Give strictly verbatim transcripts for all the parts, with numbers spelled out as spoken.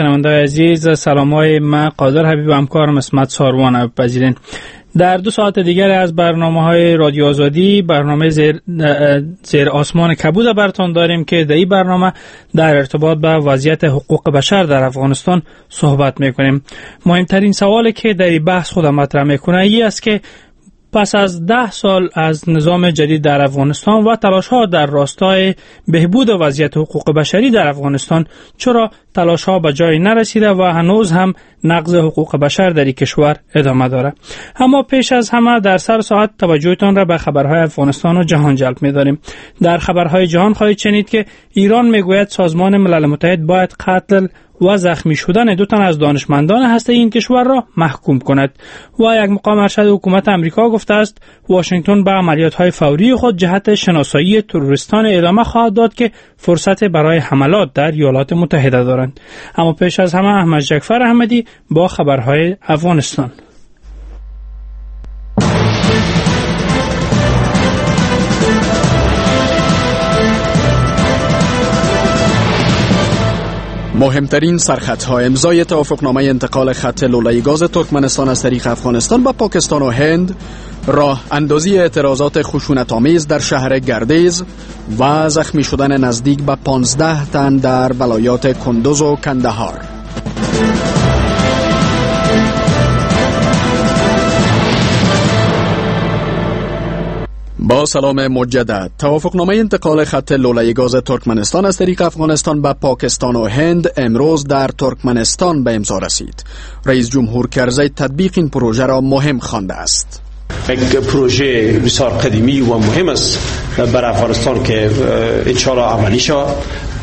شنونده‌های عزیز، سلام‌های من قادر حبیب و همکارم اسمت ساروان بپذیرین. در دو ساعت دیگر از برنامه‌های رادیو آزادی برنامه زیر, زیر آسمان کبود براتون داریم که در این برنامه در ارتباط به وضعیت حقوق بشر در افغانستان صحبت می‌کنیم. مهمترین سوالی که در این بحث خودم مطرح می‌کنه این است که پس از ده سال از نظام جدید در افغانستان و تلاش‌ها در راستای بهبود وضعیت حقوق بشری در افغانستان چرا تلاش‌ها به جای نرسیده و هنوز هم نقض حقوق بشر در این کشور ادامه داره. اما پیش از همه در سر ساعت توجهتان را به خبرهای افغانستان و جهان جلب می‌داریم. در خبرهای جهان خواهید شنید که ایران میگوید سازمان ملل متحد باید قتل و زخمی شدن دو تن از دانشمندان هسته این کشور را محکوم کند. و یک مقام ارشد حکومت امریکا گفته است واشنگتن به عملیات‌های فوری خود جهت شناسایی تروریستان ادامه خواهد داد که فرصت برای حملات در ایالات متحده دارند. اما پیش از همه احمد جعفر احمدی با خبرهای افغانستان. مهمترین سرخطها امضای توافقنامه انتقال خط لوله‌ای گاز ترکمنستان از طریق افغانستان به پاکستان و هند، راه اندازی اعتراضات خشونت‌آمیز در شهر گردیز و زخمی شدن نزدیک به پانزده تن در ولایات کندوز و کندهار. با سلام مجدد. توافقنامه انتقال خط لوله‌ای گاز ترکمنستان از طریق افغانستان به پاکستان و هند امروز در ترکمنستان به امضا رسید. رئیس جمهور کرزی تطبیق این پروژه را مهم خوانده است. یک پروژه بسیار قدیمی و مهم است برای افغانستان که ان شاء الله عملی شود.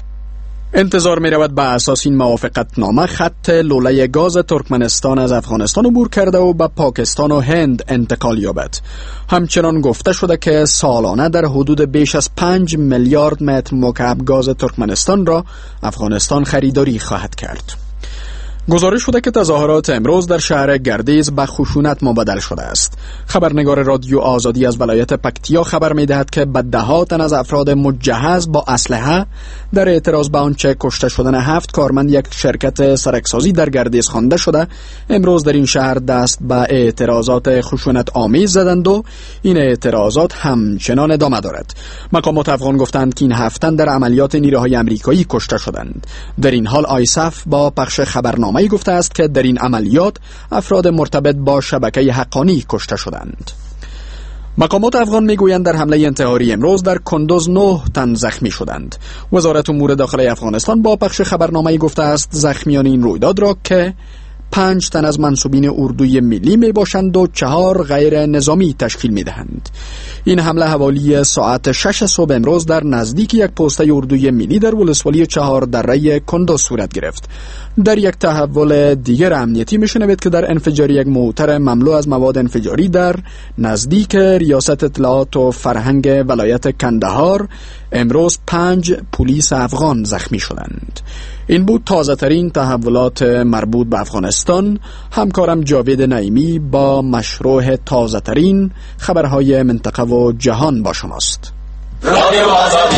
انتظار می رود به اساس این موافقتنامه خط لوله گاز ترکمنستان از افغانستان عبور کرده و به پاکستان و هند انتقال یابد. همچنان گفته شده که سالانه در حدود بیش از پنج میلیارد متر مکعب گاز ترکمنستان را افغانستان خریداری خواهد کرد. گزارش شده که تظاهرات امروز در شهر گردیز به خشونت مبدل شده است. خبرنگار رادیو آزادی از ولایت پکتیا خبر می‌دهد که به ده‌ها تن از افراد مجهز با اسلحه در اعتراض به آنچه کشته شدن هفت کارمند یک شرکت سرکسازی در گردیز خوانده شده، امروز در این شهر دست به اعتراضات خشونت آمیز زدند و این اعتراضات همچنان ادامه دارد. مقامات افغان گفتند که این هفت تن در عملیات نیروهای آمریکایی کشته شدند. در این حال آیسف با پخش خبرنامه ای گفته است که در این عملیات افراد مرتبط با شبکه حقانی کشته شدند. مقامات افغان میگویند در حمله انتحاری امروز در کندوز نه تن زخمی شدند. وزارت امور داخلی افغانستان با پخش خبرنامه ای گفته است زخمیان این رویداد را که پنج تن از منصوبین اردوی ملی می باشند و چهار غیر نظامی تشکیل می دهند. این حمله حوالی ساعت شش صبح امروز در نزدیک یک پسته اردوی ملی در ولسوالی چهار دره کندوز صورت گرفت. در یک تحول دیگر امنیتی میشنوید که در انفجار یک موتر مملو از مواد انفجاری در نزدیک ریاست اطلاعات و فرهنگ ولایت کندهار امروز پنج پلیس افغان زخمی شدند. این بود تازه ترین تحولات مربوط به افغانستان. همکارم جاوید نعیمی با مشروع تازه ترین خبرهای منطقه و جهان با شماست. رادیو آزادی.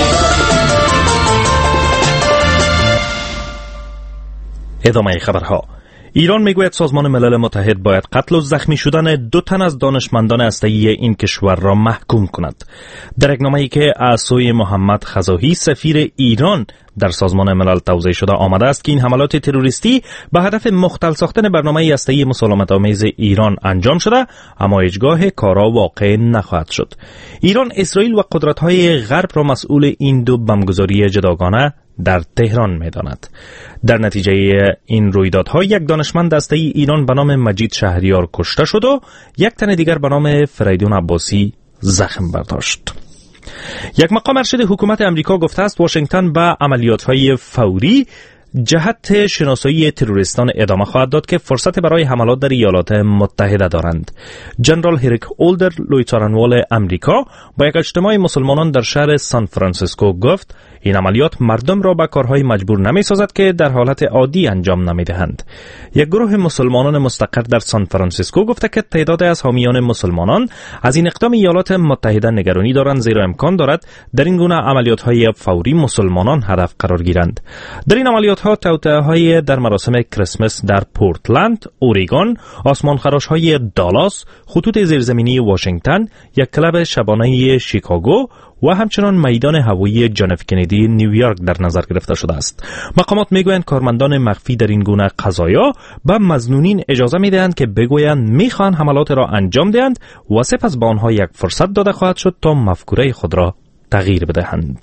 ادامه خبرها. ایران میگوید سازمان ملل متحد باید قتل و زخمی شدن دو تن از دانشمندان هسته‌ای این کشور را محکوم کند. در یک نامه‌ای که از سوی محمد خزاهی سفیر ایران در سازمان ملل توضیح شده آمده است که این حملات تروریستی به هدف مختل ساختن برنامه هسته‌ای مسالمت‌آمیز ایران انجام شده، اما هیچگاه کارا واقع نخواهد شد. ایران اسرائیل و قدرت‌های غرب را مسئول این دو بمبگذاری جداگانه در تهران می‌داند. در نتیجه این رویدادها یک دانشمند هسته‌ای ایران به نام مجید شهریار کشته شد و یک تن دیگر به نام فریدون عباسی زخم برداشت. یک مقام ارشد حکومت امریکا گفته است واشنگتن به عملیات‌های فوری جهت شناسایی تروریستان ادامه خواهد داد که فرصت برای حملات در ایالات متحده دارند. جنرال هریک اولدر لویتنانت امریکا با یک اجتماع مسلمانان در شهر سان فرانسیسکو گفت این عملیات مردم را به کارهای مجبور نمی سازد که در حالت عادی انجام نمی دهند. یک گروه مسلمانان مستقر در سان فرانسیسکو گفته که تعداد از حامیان مسلمانان از این اقدام ایالات متحده نگرانی دارند، زیرا امکان دارد در این گونه عملیات‌های فوری مسلمانان هدف قرار گیرند. در این عملیات رویدادها توطئه‌های در مراسم کریسمس در پورتلند، اوریگون، آسمانخراش‌های دالاس، خطوط زیرزمینی واشنگتن، یک کلاب شبانه شیکاگو و همچنان میدان هوایی جان اف کندی نیویورک در نظر گرفته شده است. مقامات میگویند کارمندان مخفی در این گونه قضایا به مظنونین اجازه میدهند که بگویند میخوان حملات را انجام دهند و سپس به آنها یک فرصت داده خواهد شد تا مفکوره خود را تغییر بدهند.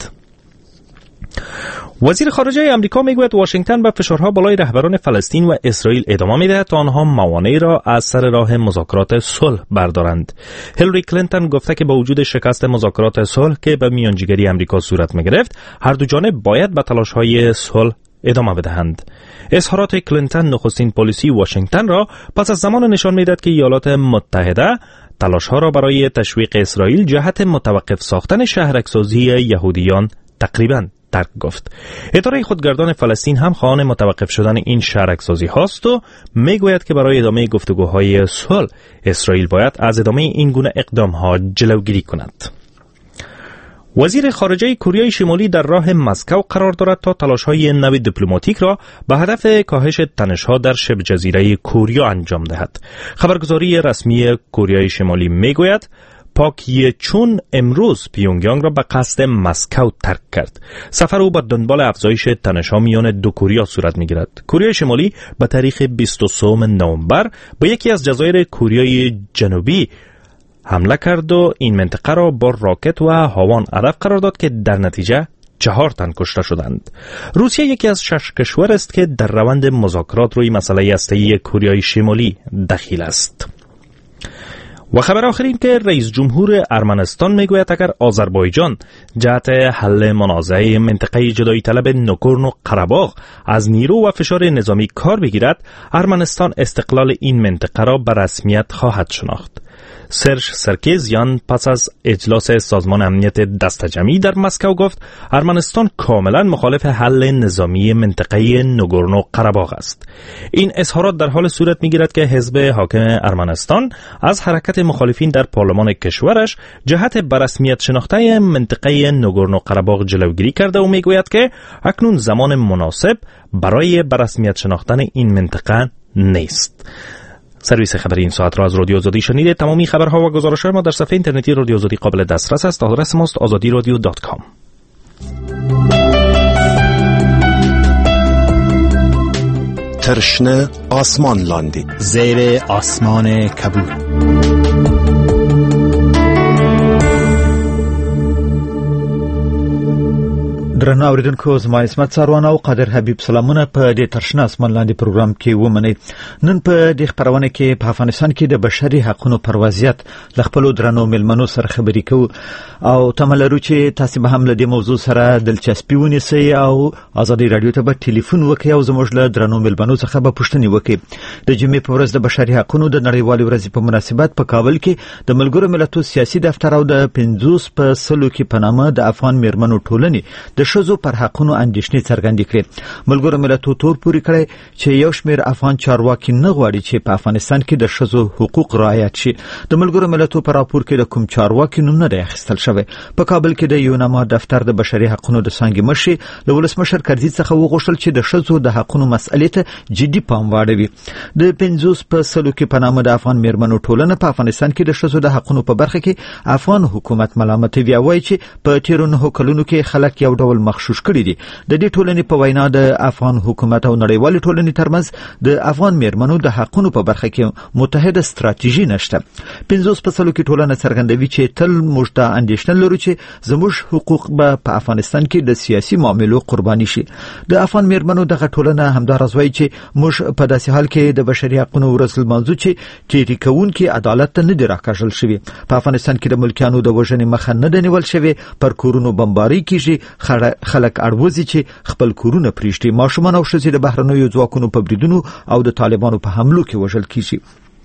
وزیر خارجه امریکا میگوید واشنگتن به فشارها بالای رهبران فلسطین و اسرائیل ادامه میدهد تا آنها موانعی را از سر راه مذاکرات صلح بردارند. هیلاری کلینتون گفته که با وجود شکست مذاکرات صلح که به میانجیگری امریکا صورت میگرفت، هر دو جانب باید به تلاش‌های صلح ادامه بدهند. اظهارات کلینتون نخستین پلیسی واشنگتن را پس از زمان نشان میدهد که ایالات متحده تلاش‌ها را برای تشویق اسرائیل جهت متوقف ساختن شهرک‌سازی یهودیان تقریباً ترک گفت. اداره خودگردان فلسطین هم خواهان متوقف شدن این شهرک‌سازی هاست و میگوید که برای ادامه گفتگوهای صلح اسرائیل باید از ادامه این گونه اقدام‌ها جلوگیری کند. وزیر خارجه کره شمالی در راه مسکو قرار دارد تا تلاش‌های نو دیپلماتیک را به هدف کاهش تنش‌ها در شبه جزیره کره انجام دهد. خبرگزاری رسمی کره شمالی میگوید پاک یه چون امروز پیونگیانگ را به قصد مسکو ترک کرد. سفر او با دنبال افزایش تنش‌ها میان دو کره صورت می‌گیرد. کره شمالی به تاریخ بیست و سوم نوامبر به یکی از جزایر کره جنوبی حمله کرد و این منطقه را با راکت و هاوان هدف قرار داد که در نتیجه چهار تن کشته شدند. روسیه یکی از شش کشور است که در روند مذاکرات روی مسئله هسته‌ای کره شمالی دخیل است. و خبر آخر این که رئیس جمهور ارمنستان میگوید اگر آذربایجان جهت حل منازعه منطقه جدایی طلب ناگورنو قره‌باغ از نیرو و فشار نظامی کار بگیرد، ارمنستان استقلال این منطقه را به رسمیت خواهد شناخت. سرژ سرکیزیان پس از اجلاس سازمان امنیت دست جمعی در مسکو گفت ارمنستان کاملا مخالف حل نظامی منطقه ناگورنو قره‌باغ است. این اظهارات در حال صورت میگیرد که حزب حاکم ارمنستان از حرکت مخالفین در پارلمان کشورش جهت به رسمیت شناخته منطقه ناگورنو قره‌باغ جلوگیری کرده و میگوید که اکنون زمان مناسب برای به رسمیت شناختن این منطقه نیست. سرویس خبری این ساعت را از رادیو آزادی شنیده. تمامی خبرها و گزارش‌های ما در صفحه اینترنتی رادیو آزادی قابل دسترس است. آدرس ماست آزادی رادیو دات کام. ترشنه آسمان لاندی زیر آسمان کبود. درنو اوریدونکو، زما اسمت ساروان او قادر حبیب سلامونه په دې ترشنه اسمان لاندې پروګرام کې ومنئ. نن په دې خبرونه کې په افغانستان کې د بشري حقوقو پر وضعیت ل خپل درنو ملمنو سره خبرې کوو او تملرو چې تاسو به هم له دې موضوع سره دلچسپي ونیسئ او آزادي رادیو ته به ټلیفون وکړئ او زموږ له درنو ملمنو څخه به پوښتنې وکړئ. د جمعې په ورځ د بشري حقوقو د نړیوالې ورځې په مناسبت په کابل کې د ملګرو ملتونو سیاسي دفتر او د پنځوس په سلو کې په نامه د افغان میرمنو ټولنې د شذو پر حقونو اندېښنې څرګندې کړې. ملګرو ملتونو تور پورې کړی چې یو شمېر افغان چارواکي نه غواړي چې په افغانستان کې د شذو حقوق رعایت شي. د ملګرو ملتونو په راپور کې د کوم چارواکي نوم نه دی اخیستل شوی. په کابل کې د یوناما دفتر د بشري حقونو د څانګې مشر له ولسمشر کرزي څخه وغوښتل چې د شذو د حقونو مسئلې ته جدي پام واړوي. د پنځوس په سلو کې په نامه د افغان میرمنو ټولنه په افغانستان کې د شذو د حقونو په برخه کې افغان حکومت ملامتوي او وایي چې په تیرو نهو کلونو کې خلک یو ډول مخشوش کړي دي. د دې ټولنې په وینا د افغان حکومت او نړیوالې ټولنې ترمنځ د افغان میرمنو د حقونو په برخه کې متحده ستراتیژي نشته. پنځوس په سلو کې ټولنه څرګندوي چې تل موږ ته اندېښنه لرو چې زموږ حقوق به په افغانستان کې د سیاسي معاملو قرباني شي. د افغان میرمنو دغه ټولنه همدارس وایي چې موږ په داسې حال کې د بشري حقوقو ورځ لمانځو چې ټیټی کوونکي عدالت ته نه دی راکاږل شوی. په افغانستان کې د ملکیانو د وژنې مخه نه دی نیول شوی. پر کورونو بمباري کیږي. خلک اړوځي چې خپل کورونه پریږدي. ماشومان او ښځې د بهرنیو ځواکونو په بریدونو او د طالبانو په حملو کې وژل کیږي.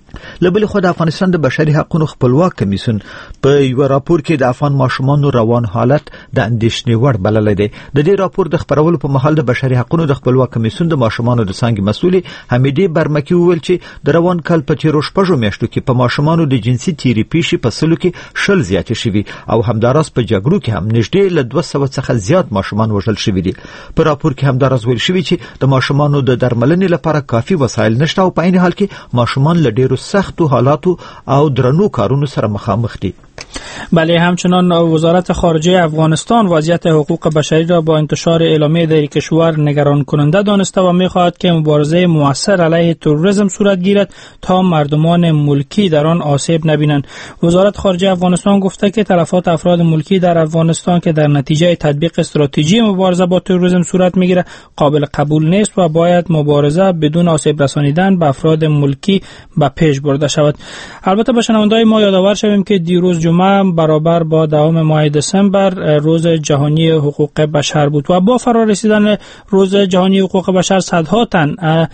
لبل خو د افغانستان د بشري حقوقو خپلواک کمیسیون په یو راپور کې د افغان ماشومانو روان حالت د اندېښنې وړ بللی دی. د دې راپور د خبرولو په مهال د بشري حقوقو د خپلواک کمیسیون د ماشومانو د څانګې مسؤلې حمیدې برمکي وویل چې د روان کال په تیرو شپږو میاشتو کې په ماشومانو د جنسي تیري پیښې په سلو کې شل زیاتې شوي او همداراز په جګړو کې هم نږدې له دوه سوه څخه زیات ماشومان وژل شوي دي. په راپور کې همداراز ویل شوي چې د ماشومانو د درملنې لپاره کافي وسایل نشته او په عین حال کې ماشومان له ډېرو سختو حالاتو او درنو کارونو سره مخامخ دي. بله، همچنان وزارت خارجه افغانستان وضعیت حقوق بشری را با انتشار اعلامیه در کشور نگران کننده دانسته و می‌خواهد که مبارزه مؤثر علیه تروریسم صورت گیرد تا مردمان ملکی در آن آسیب نبینند. وزارت خارجه افغانستان گفته که تلفات افراد ملکی در افغانستان که در نتیجه تطبیق استراتژی مبارزه با تروریسم صورت می‌گیرد قابل قبول نیست و باید مبارزه بدون آسیب رسانیدن به افراد ملکی به پیش برده شود. البته به شنونده‌های ما یادآور شویم که دیروز جمعه برابر با دوام ماه دسامبر روز جهانی حقوق بشر بود و با فرا رسیدن روز جهانی حقوق بشر صدها تن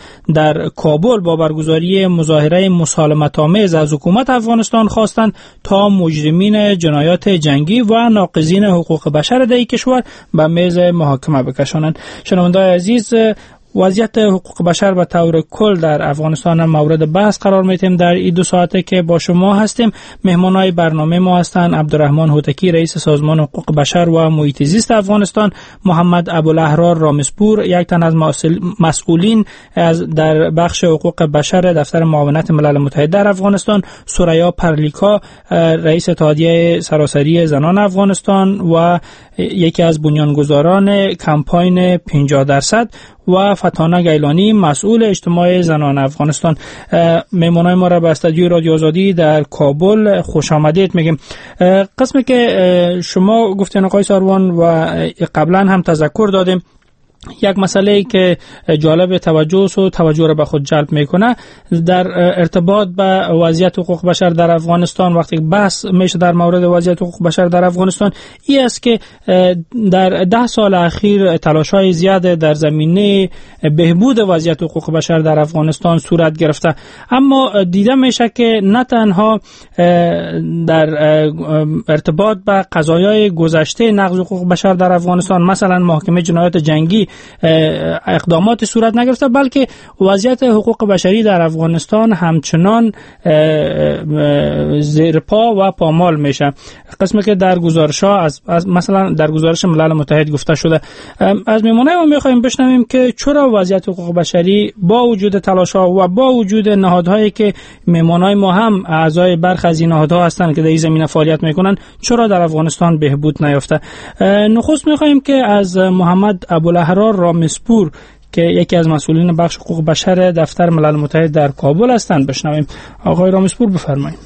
در کابل با برگزاری مظاهره مسالمت‌آمیز از حکومت افغانستان خواستند تا مجرمین جنایات جنگی و ناقضین حقوق بشر در کشور به میز محاکمه بکشانند. شنونده‌های عزیز، وضعیت حقوق بشر به طور کل در افغانستان مورد بحث قرار می‌دیم. در این دو ساعته که با شما هستیم مهمانای برنامه ما هستند عبدالرحمن هوتکی رئیس سازمان حقوق بشر و محیط زیست افغانستان، محمد ابوالاحرار رامسپور یک تن از مسئولین از در بخش حقوق بشر دفتر معاونت ملل متحد در افغانستان، سوریا پرلیکا رئیس اتحادیه سراسری زنان افغانستان و یکی از بنیانگذاران کمپاین پنجاه درصد و فتانه گیلانی مسئول اجتماع زنان افغانستان. مهمانای ما را به استودیوی رادیو آزادی در کابل خوش آمدید میگیم. قسمی که شما گفتین آقای ساروان و قبلا هم تذکر دادیم، یک مسئله که جالب توجه و توجه را به خود جلب میکنه در ارتباط به وضعیت حقوق بشر در افغانستان، وقتی بحث میشه در مورد وضعیت حقوق بشر در افغانستان، این است که در ده سال اخیر تلاش‌های زیاد در زمینه بهبود وضعیت حقوق بشر در افغانستان صورت گرفته، اما دیده میشه که نه تنها در ارتباط به قضایای گذشته نقض حقوق بشر در افغانستان، مثلا محکمه جنایات جنگی اقدامات صورت نگرفته، بلکه وضعیت حقوق بشری در افغانستان همچنان زیر پا و پامال میشه. قسمی که در گزارش‌ها از, از مثلا در گزارش ملل متحد گفته شده. از میمونه ما میخوایم بشنویم که چرا وضعیت حقوق بشری با وجود تلاش‌ها و با وجود نهادهایی که میمونای ما هم اعضای برخی از این نهادها هستند که در این زمینه فعالیت میکنن، چرا در افغانستان بهبود نیافته. نخست میخوایم که از محمد ابوالاحرار رامسپور که یکی از مسئولین بخش حقوق بشر دفتر ملل متحد در کابل هستند بشنویم. آقای رامسپور بفرمایید.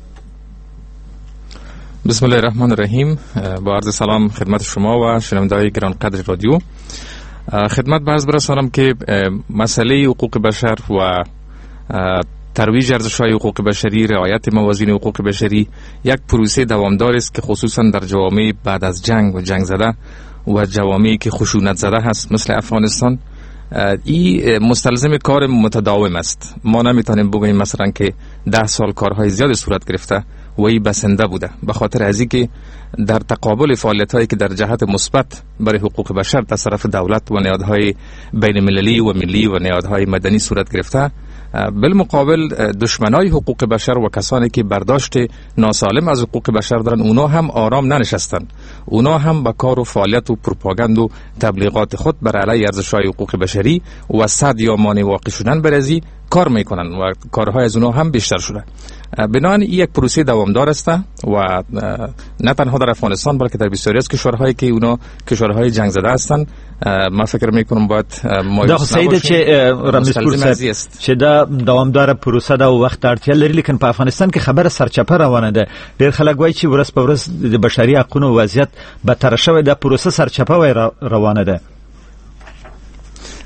بسم الله الرحمن الرحیم. با عرض سلام خدمت شما و شنونده‌های گرانقدر رادیو. خدمت به عرض برسانم که مسئله حقوق بشر و ترویج ارزش‌های حقوق بشری، رعایت موازین حقوق بشری یک پروسه دوامدار است که خصوصا در جوامع بعد از جنگ و جنگ زده و جوامعی که خشونت زده هست مثل افغانستان، این مستلزم کار متداوم است. ما نمیتونیم بگوییم مثلا که ده سال کارهای زیاد صورت گرفته و این بسنده بوده، به خاطر از اینکه در تقابل فعالیت‌هایی که در جهت مثبت برای حقوق بشر از طرف دولت و نهادهای بین المللی و ملی و نهادهای مدنی صورت گرفته، بالمقابل دشمنای حقوق بشر و کسانی که برداشت ناسالم از حقوق بشر دارن، اونا هم آرام ننشستن. اونا هم با کار و فعالیت و پروپاگاند و تبلیغات خود بر علیه ارزش‌های حقوق بشری و صد یا مانع واقع شدن برازی کار میکنن و کارهای از اونا هم بیشتر شده. بنابراین این یک پروسه دوامدار است و نه تنها در افغانستان بلکه در بسیاری از کشورهایی که اونا کشورهای جنگ زده هستند، ما فکر میکنم باید مایوس نباشیم. چې رامسپور صاحب چې دا دوامدار پروسه دا وخت اړتیا لري، لیکن په افغانستان کې خبره سرچپه روانه ده. ډېر خلک وایي چې ورځ په ورځ د بشري حقوقو وضعیت بدتر شوی، دا پروسه سرچپه وای روانه ده.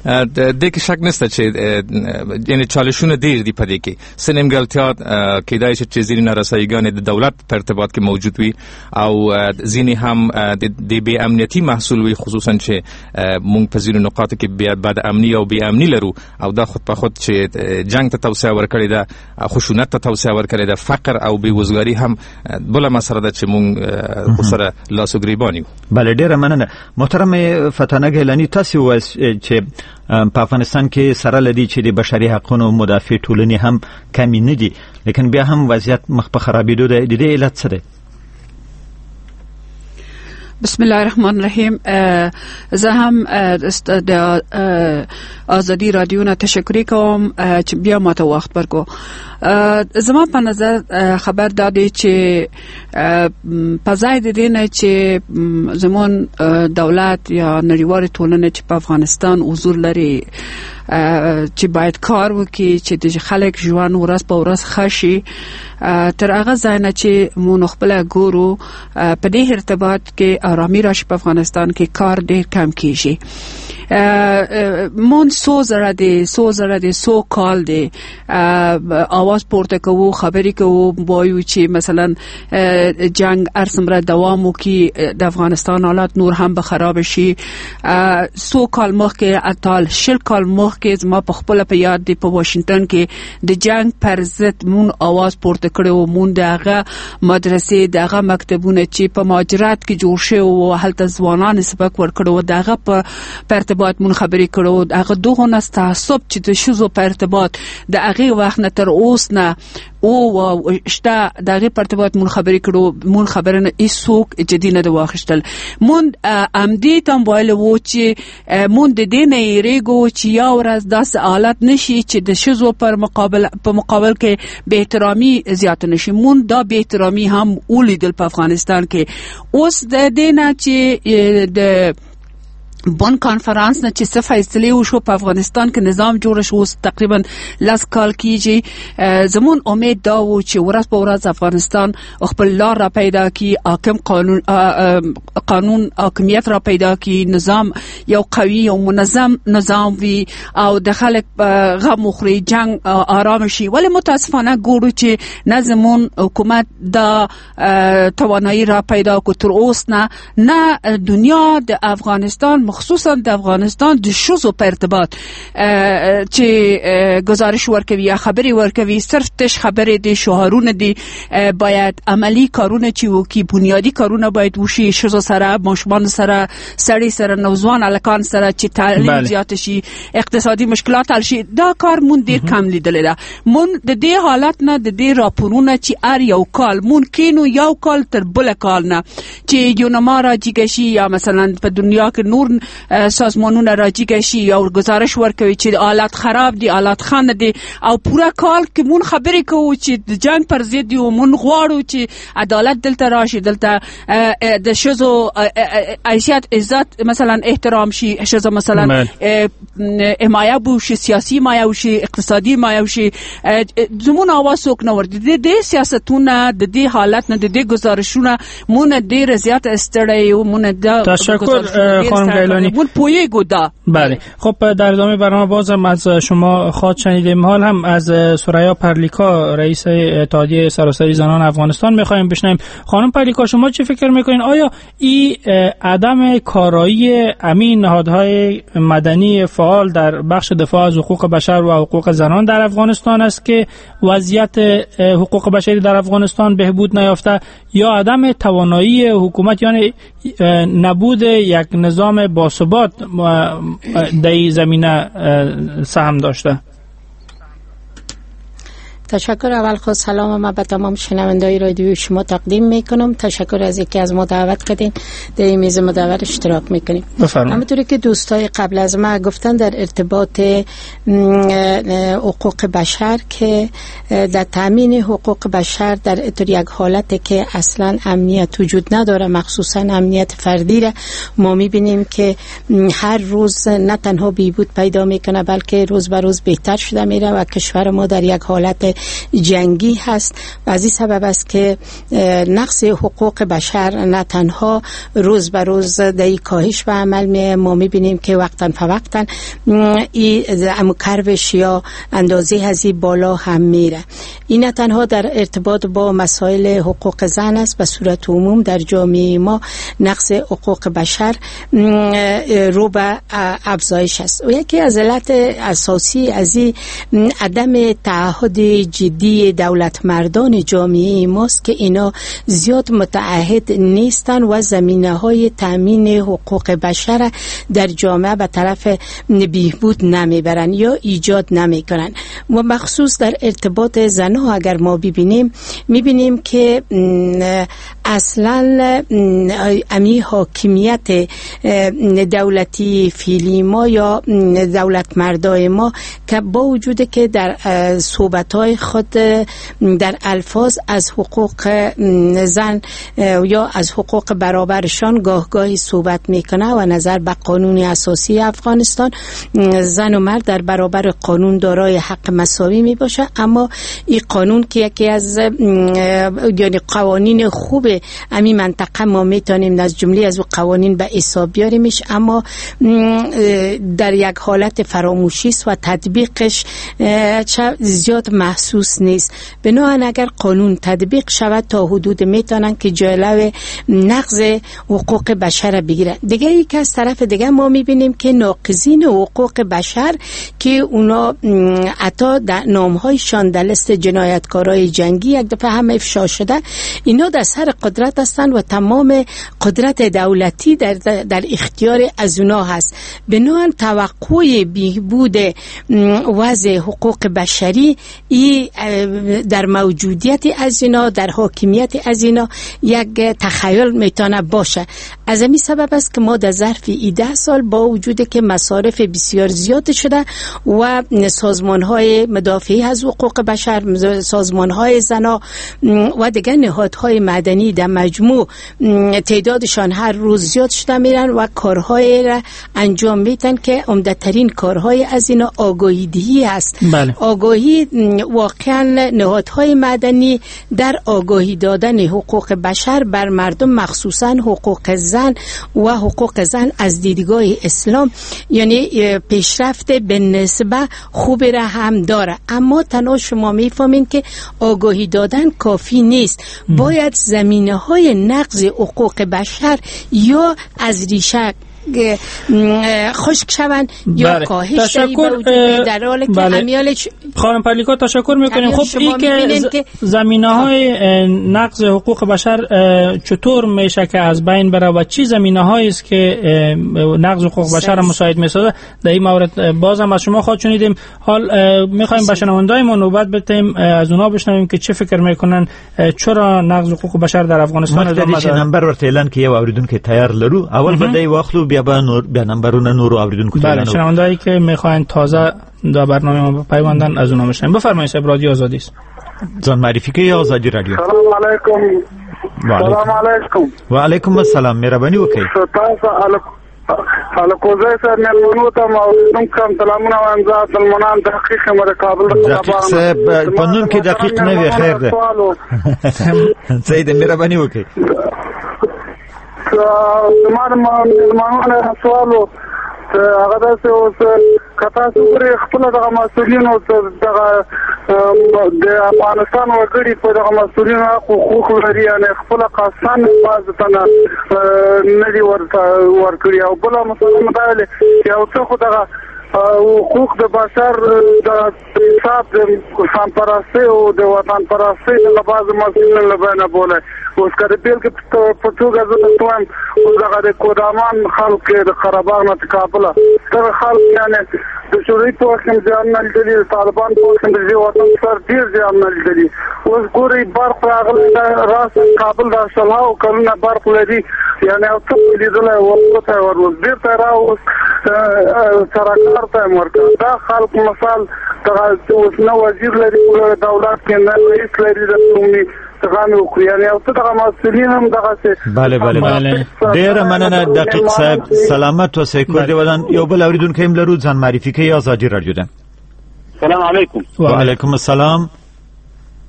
دیگه شک نسته چې یعنی چالشونه ډیر دي پدې کې سنمګلتیا کېدای شي چې ځینې نارساییګانې د دولت په ارتباط کې موجود وي او ځینې هم د بې امنیتي محصول وي، خصوصا چې موږ په ځینو نقاطو کې بیا بد امني او بې امني لرو او دا خود په خود چې جنگ ته توسعه ورکړې ده، خشونت ته توسعه ورکړې ده، فقر او بېوزګاري هم بله مسله ده چې موږ سره لاس و ګریبان یو. بله ډېره مننه محترم فتانه ګیلاني، تاسې ووایئ چې په افغانستان کې سره لدی چې د بشري حقوقو مدافع ټولنې هم کمی نه دي، لیکن بیا هم وضعیت مخ په خرابېدو دی. د دې علت څه دی؟ بسم الله الرحمن الرحیم. زه هم د آزادی رادیو نه تشکر کوم چې بیا ماته وخت ورکو. زما په نظر خبر دادی چې په ځای د دې نه چې زمون دولت یا نړیوال ټولنه چې په افغانستان حضور لري چې باید کار وکړي چې د خلک ژوند ورځ په ورځ ښه شي، تر هغه ځای نه چې مونږ خپله ګورو په دې ارتباط کې آرامي راشي په افغانستان کې کار ډېر کم کیږي. مون سو زره دی سو زره دی سو کال دی آواز پورته کوو، خبرې کوو، وایو چې مثلا جنگ ارسمره دوام وکړي، د افغانستان حالات نور هم به خراب شي. سو کال مخکې اتال شل کال مخکې زما په خپل په یاد دی په واشنگټن کې د جنگ پر ضد مون آواز پورته کړو. مون دغه مدرسې دغه مکتبونه چې په مهاجرت کې جوړ شوی او هلته ځوانان سبق ورکړو دغه په ارتباط مون خبرې کړو. هغه دغه نه تعصب چې د شذو په ارتباط د هغه وخت نه تر اوس نه او شته دغه په ارتباط مون خبرې کړو. مون خبرنه هیڅوک جدي نه واخیستل. مون ام دې تم ویل و چې مون د دې نه یریګو چې یا ورځ داس حالت نشي چې د شذو پر مقابل په مقابل کې به احترامي زیات نشي. مون دا به احترامي هم ولیدل په افغانستان کې. اوس د دې نه چې د بون کانفرنس نه چې څه فیصله وشو په افغانستان کې نظام جوړ شو تقریبا لاس کال کیږي. زمون امید دا و چې ورځ په ورځ افغانستان خپل لار را پیدا کی، حاکم قانون قانون حاکمیت را پیدا کی، نظام یو قوي او منظم نظام وي او د خلک غم مخري جنگ آرام شي. ولی متاسفانه ګورو چې نه زمون حکومت دا توانایی را پیدا کو تر اوس نه نه دنیا د افغانستان خصوصا د افغانستان د شذو په ارتباط چې گزارش ورکوي یا خبري ورکوي صرف تش خبرې دي، شعارونه دي، باید عملی کارونه چې وکي، بنیادی کارونه باید وشي. شذو سره، ماشومان سره، سړي سره، نوځوان الکان سره چې تعلیم زیات شي، اقتصادي مشکلات حل شي. دا کار مون ډیر کم لیدل ده. مون د دې حالت نه د دې راپورونه چې ار یو کال ممکن یو کال تر بل کال نه چې یو نما راځي شي یا مثلا په دنیا کې نور سازمانونه راځي شي یا گزارش ورکوي چې حالات خراب دي، حالات خان دي او پورا کال کې مون خبرې کوو چې د جنگ پر ضد دی او مون غواړو چې عدالت دلته راشي، دلته د شذو حیثیت عزت مثلا احترام شي، شذو مثلا حمایه بوشي، سیاسي حمایه وشي، اقتصادي حمایه وشي. زمون اواز څوک نه ورته د دې سیاستونه د دې حالت نه د دې گزارشونه مون ډیر زیات استړی او مون د تشکر خانم گیلانی. مون پویگو دا. بله خب در ادامه برنامه بازم از شما خواهد شنیدیم. حال هم از ثریا پرلیکا رئیس اتحادیه سراسری زنان افغانستان میخوایم بشنویم. خانم پرلیکا شما چی فکر میکنین؟ آیا این عدم کارایی امین نهادهای مدنی فعال در بخش دفاع از حقوق بشر و حقوق زنان در افغانستان است که وضعیت حقوق بشری در افغانستان بهبود نیافته یا عدم توانایی حکومت یعنی نبود یک نظام باثبات در این زمینه سهم داشته؟ تشکر. اول خود سلام ما به تمام شنوندگان رادیو شما تقدیم میکنم. تشکر از اینکه از ما دعوت کردین در این میز مدور اشتراک میکنیم. همونطوری که دوستای قبل از ما گفتن در ارتباط حقوق بشر که در تامین حقوق بشر در اطار یک حالتی که اصلا امنیت وجود نداره، مخصوصا امنیت فردی را ما میبینیم که هر روز نه تنها بیهود پیدا میکنه بلکه روز به روز بهتر شده میره و کشور ما در یک حالت جنگی هست و از این سبب است که نقض حقوق بشر نه تنها روز به روز در کاهش به عمل می ما میبینیم که وقتا فوقتا این کروش یا اندازه هزی بالا هم میره. این نه تنها در ارتباط با مسائل حقوق زن است، به صورت عموم در جامعه ما نقض حقوق بشر رو به افزایش است و یکی از علت اساسی از این عدم تعهد جدی دولت مردان جامعه ماست که اینا زیاد متعهد نیستن و زمینه های تامین حقوق بشر در جامعه به طرف بهبود نمیبرن یا ایجاد نمیکنن و مخصوص در ارتباط زنها اگر ما ببینیم میبینیم که اصلا امی حاکمیت دولتی فیلی ما یا دولت مردای ما که با وجود که در صحبت‌های خود در الفاظ از حقوق زن یا از حقوق برابرشان گاه گاهی صحبت میکنه و نظر به قانون اساسی افغانستان زن و مرد در برابر قانون دارای حق مساوی می باشه، اما این قانون که یکی از یعنی قوانین خوب امی منطقه ما میتونیم از جمله از قوانین به حساب بیاریمش، اما در یک حالت فراموشی است و تطبیقش زیاد محسوس نیست. بنابراین اگر قانون تطبیق شود تا حدود میتونن که جلو نقض حقوق بشر بگیره. دیگه یک از طرف دیگه ما میبینیم که ناقضین حقوق بشر که اونا عطا در نامهایشان در لیست جنایتکارای جنگی یک دفعه هم افشا شده، اینا در سر قدرت هستند و تمام قدرت دولتی در, در اختیار از اونا هست. بنابراین توقع بهبود وضع حقوق بشری ای در موجودیت از اینا در حاکمیت از اینا یک تخیل میتونه باشه. از همین سبب است که ما در ظرف ده سال با وجود که مصارف بسیار زیاد شده و سازمان‌های مدافعی از حقوق بشر، سازمان‌های زنا و دیگر نهادهای مدنی در مجموع تعدادشان هر روز زیاد شده میرن و کارهای را انجام میدن که عمده‌ترین کارهای از اینا آگاهی دهی است. بله. آگاهی واقعا نهادهای مدنی در آگاهی دادن حقوق بشر بر مردم، مخصوصا حقوق زن و حقوق زن از دیدگاه اسلام یعنی پیشرفت به نسبه خوب را هم داره، اما تنها شما میفهمین که آگاهی دادن کافی نیست. باید زمینه های نقض حقوق بشر یا از ریشه خشک شوند یا بله. کاهش در حالی که بله. امیالش خانم پرلیکا تشکر میکنیم. خب این که ز... زمینه های نقض حقوق بشر چطور میشه که از بین بره و چی زمینه هایی است که نقض حقوق بشر مساعد میسازه، در این مورد بازم از شما خواهد شنیدیم. حال میخوایم به شنوندای ما نوبت بدیم، از اونها بشنویم که چه فکر میکنن چرا نقض حقوق بشر در افغانستان ادامه داره. نمبر ورته اعلان کې یو اوریدونکو تیار لرو، اول به دای واخلو بیا به نور بیا نمبرونه نور اوریدونکو تیار. بله، شنوندایی که میخواین تازه در برنامه ما پیوندن از اونها بشنویم. بفرمایید. صاحب رادیو آزادی است. جان معرفی که آزادی رادیو. سلام علیکم. سلام علیکم. و علیکم السلام. مهربانی وکړئ. الکوزه سره ملمنو ته موضوع کوم سلامونه وانزا سلمانان دقیق مر کابل دقیق صاحب پنون کې دقیق نه وي خیر ده. سید مهربانی وکړئ. زمار ملمنو سوالو هغه داسې اوس کتا سوري خپل دغه مسؤلین او دغه د افغانستان وګړي په دغه مسؤلین حقوق لري، یعنی خپل قاصان باز تنه نه دی ورته ورکړي او بل مسؤلین باندې یو څه خو دغه حقوق د بشر د حساب د انسان پرستی او د وطن پرستی د بعض مسؤلین له بیان بوله. اوس کله بیل کې په توګه زه تاسو او دغه د کودامان خلک د قربان نه کابل دغه خلک یعنی د شوري په کوم ځان نه لري، طالبان په کوم ځای وطن سره ډیر ځان نه لري. اوس ګوري برق راغلی راس کابل د شلاو کلونه برق لري، یعنی او څه لیدل او ورته ورول ډیر تر او سرکار ته مرکه دا خلک مثال دغه اوس نو وزیر لري دولت کې نه رئیس لري د قومي غانو خریانه او څه دغه مسؤلین هم دغه څه. bale bale bale ډیر مننه دقیق صاحب. سلامت و سکور دی ودان. یو بل اوریدونکو هم لرو ځان معرفي کوي آزادي رادیو ده. سلام علیکم. و علیکم السلام.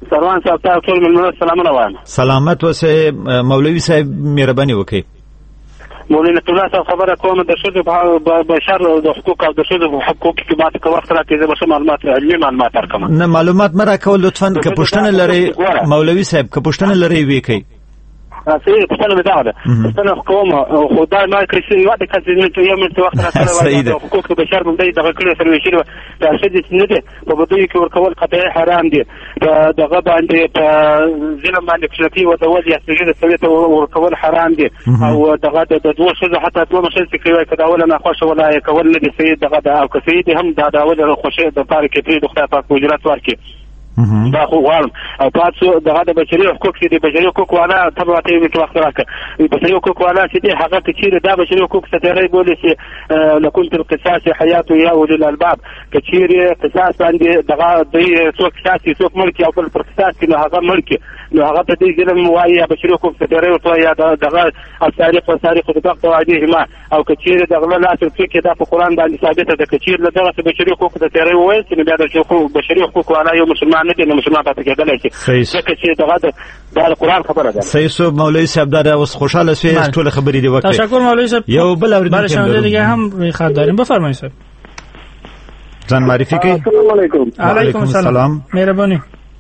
سروان صاحب ته ټول ملمنو سلامونه وایم. سلامت اوسه مولوي صاحب مهرباني وکړئ. مولوي نصر الله صاحب خبره کوم د ښځو په بشر د حقوق او د ښځو په حقوق کې ماته که وخت راکړي زه به ښه معلومات علمي معلومات درکړم. نه معلومات مه راکول لطفا. که پوښتنه لرئ مولوي صاحب که پوښتنه لرئ ویې کوئ. صحیح پوښتنه مې دغه ده پوښتنه کوم خو دا ما کړی چې یو د کس یو منټ وخت راکړی وای د حقوق د بشر باندې دغه کړی سروي شي دا ښځې چې نه دي په بدوی کې ورکول قطعي حرام دي دغه باندې په ظلم باندې کشفي او د ودی سجده سویته ورکول حرام دي او دغه د دوه ښځو حتی دوه مشل چې کوي کدا ولا نه خوښه ولا کول نه دي سید دغه د او کسید هم دا د اول خوښه د پاره کې پری د خدای پاک اجرت ورکړي دا خو غواړم او تاسو دغه د بشري حقوق چې د بشري حقوق والا تبعته یې وخت راکړه بشري حقوق والا چې هغه کچیر دا بشري حقوق ستاره بولي چې لکون تر قصاص حیات یا اولي الالباب کچیر قصاص باندې دغه د څوک سیاسي څوک ملکی او بل پر قصاص کې هغه ملکی نو هغه په دې ظلم وایي بشري حقوق ستاره ورته یا دغه التاریخ او تاریخ د دغه وعده او کچیر دغه لا څه کې دا په قران باندې ثابته ده کچیر دغه بشري حقوق ستاره وایي چې بیا د بشري حقوق والا یو مسلمان نه دي نو مسلمان پاتې کېدلی شي ځکه چې دغه د قرآن خبره ده. صحیح سو مولوي صاحب دا اوس خوشاله شوي ټول خبرې دی وکړي. تشکر مولوي صاحب. یو بل اوریدونکی هم دیگه هم خط داریم بفرمایید صاحب. ځان معرفي کړئ. السلام علیکم. علیکم السلام. مهربانی.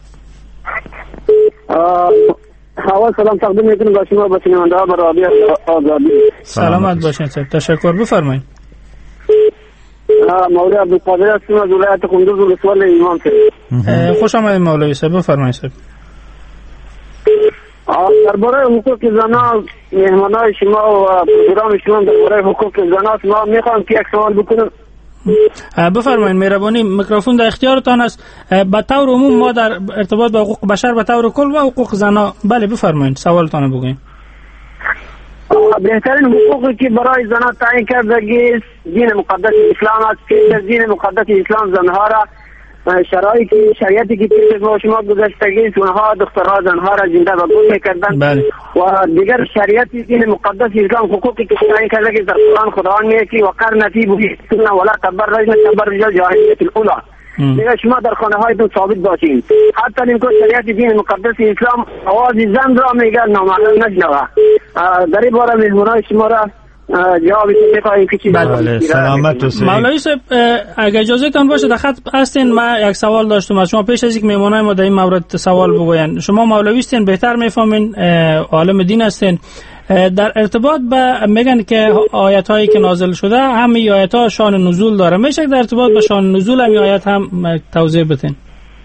حاول سلام تقدیم میکنم با شما با شنونده‌ها و رادیو آزادی. سلامت باشین صاحب. تشکر بفرمایید. مولوی عبدالقادر هستم از ولایت کندوز ولسوالی ایمان صاحب. خوش آمدید مولوی صاحب بفرمایید صاحب. درباره حقوق زنان مهمانای شما و پروگرام شما درباره حقوق زنان ما میخوام که یک سوال بکنم. بفرمایید مهربانی میکروفون در اختیارتان است. به طور عموم ما در ارتباط با حقوق بشر به طور کل و حقوق زنان بله بفرمایید سوالتان بگویید. بهترین حقوقی که برای زنان تعیین کردگی دین مقدس اسلام است که در دین مقدس اسلام زنها را شرایطی شریعتی که پیش با شما گذشتگی اونها دخترها زنها را زنده و گل میکردن بله. و دیگر شریعتی دین مقدس اسلام حقوقی که تعیین کردگی در قرآن خداوند میگه که وقرن فی بیوتکن ولا تبرجن تبرج الجاهلیة الاولی. دیگه شما در خانه هایتون ثابت باشین حتی اینکه شریعت دین مقدس اسلام آواز زن را میگه نامعلوم نشنوه. در این باره مهمونای شما را جوابی میخواهیم که چی بله سلامت و مولوی صاحب اگه اجازه تان باشه در خط هستین ما یک سوال داشتم از شما پیش از اینکه مهمونای ما در این مورد سوال بگوین شما مولوی هستین بهتر میفهمین عالم دین هستین در ارتباط به میگن که آیت هایی که نازل شده همه آیت ها شان نزول داره میشه در ارتباط به شان نزول هم آیت هم توضیح بدین.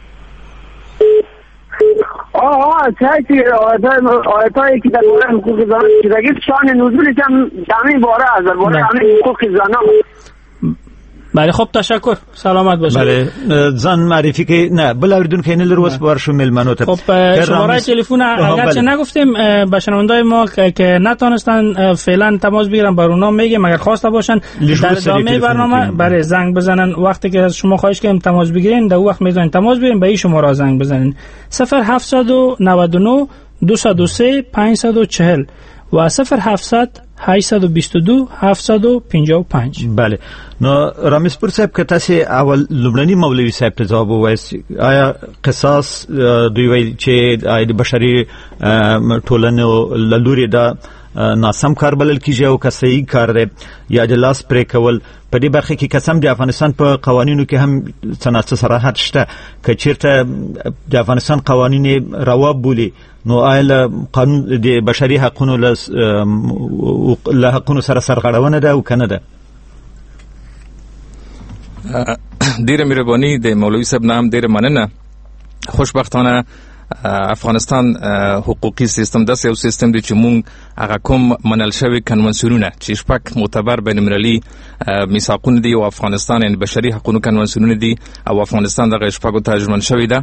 آه آه چایی آیت هایی که در باره حقوق زنان شدگی شان نزولش هم همین باره از در باره همین حقوق زنان. بله خب تشکر سلامت باشید. بله زن معرفی که نه بل اوریدونکو نه لروس بارشو ملمنو ته خب شماره تلفن اگرچه نگفتیم به شنوندای ما که نتونستن فعلا تماس بگیرن بر اونا میگیم اگر خواسته باشن در ادامه برنامه برای زنگ بزنن وقتی که از شما خواهش کنیم تماس بگیرین در وقت میذارین تماس بگیرین به این شماره زنگ بزنین صفر هفت نه نه دو صفر سه پنج صفر چهار و صفر هفتصد هشتصد و بیست و دو هفتصد و پنجاه و پنج. بله نو رامیسپور صاحب که تاسو اول لومړنی مولوی صاحب ته جواب وایست آیا قصاص دوی ویل چې د بشري ټولنو لوري دا ناسم کار بلل کیږي او که صحیح کار دی یا د لاس پرې کول په دې برخه کې قسم د افغانستان په قوانینو کې هم څنګه صراحت شته که چیرته د افغانستان قوانین روا بولی نو آیا قانون د بشري حقوقو له حقوقو سره سرغړونه ده او کنه ده؟ ډیره مهرباني د مولوي صاحب نام ډیره مننه. خوشبختانه افغانستان حقوقي سیستم داسې یو سیستم دی چې مونږ هغه کوم منل شوی کنونسیونونه چې شپږ معتبر بین المللي میثاقونه دي او افغانستان یعنی بشري حقوقو کنونسیونونه دي او افغانستان دغه شپږو ته ژمن شوی ده.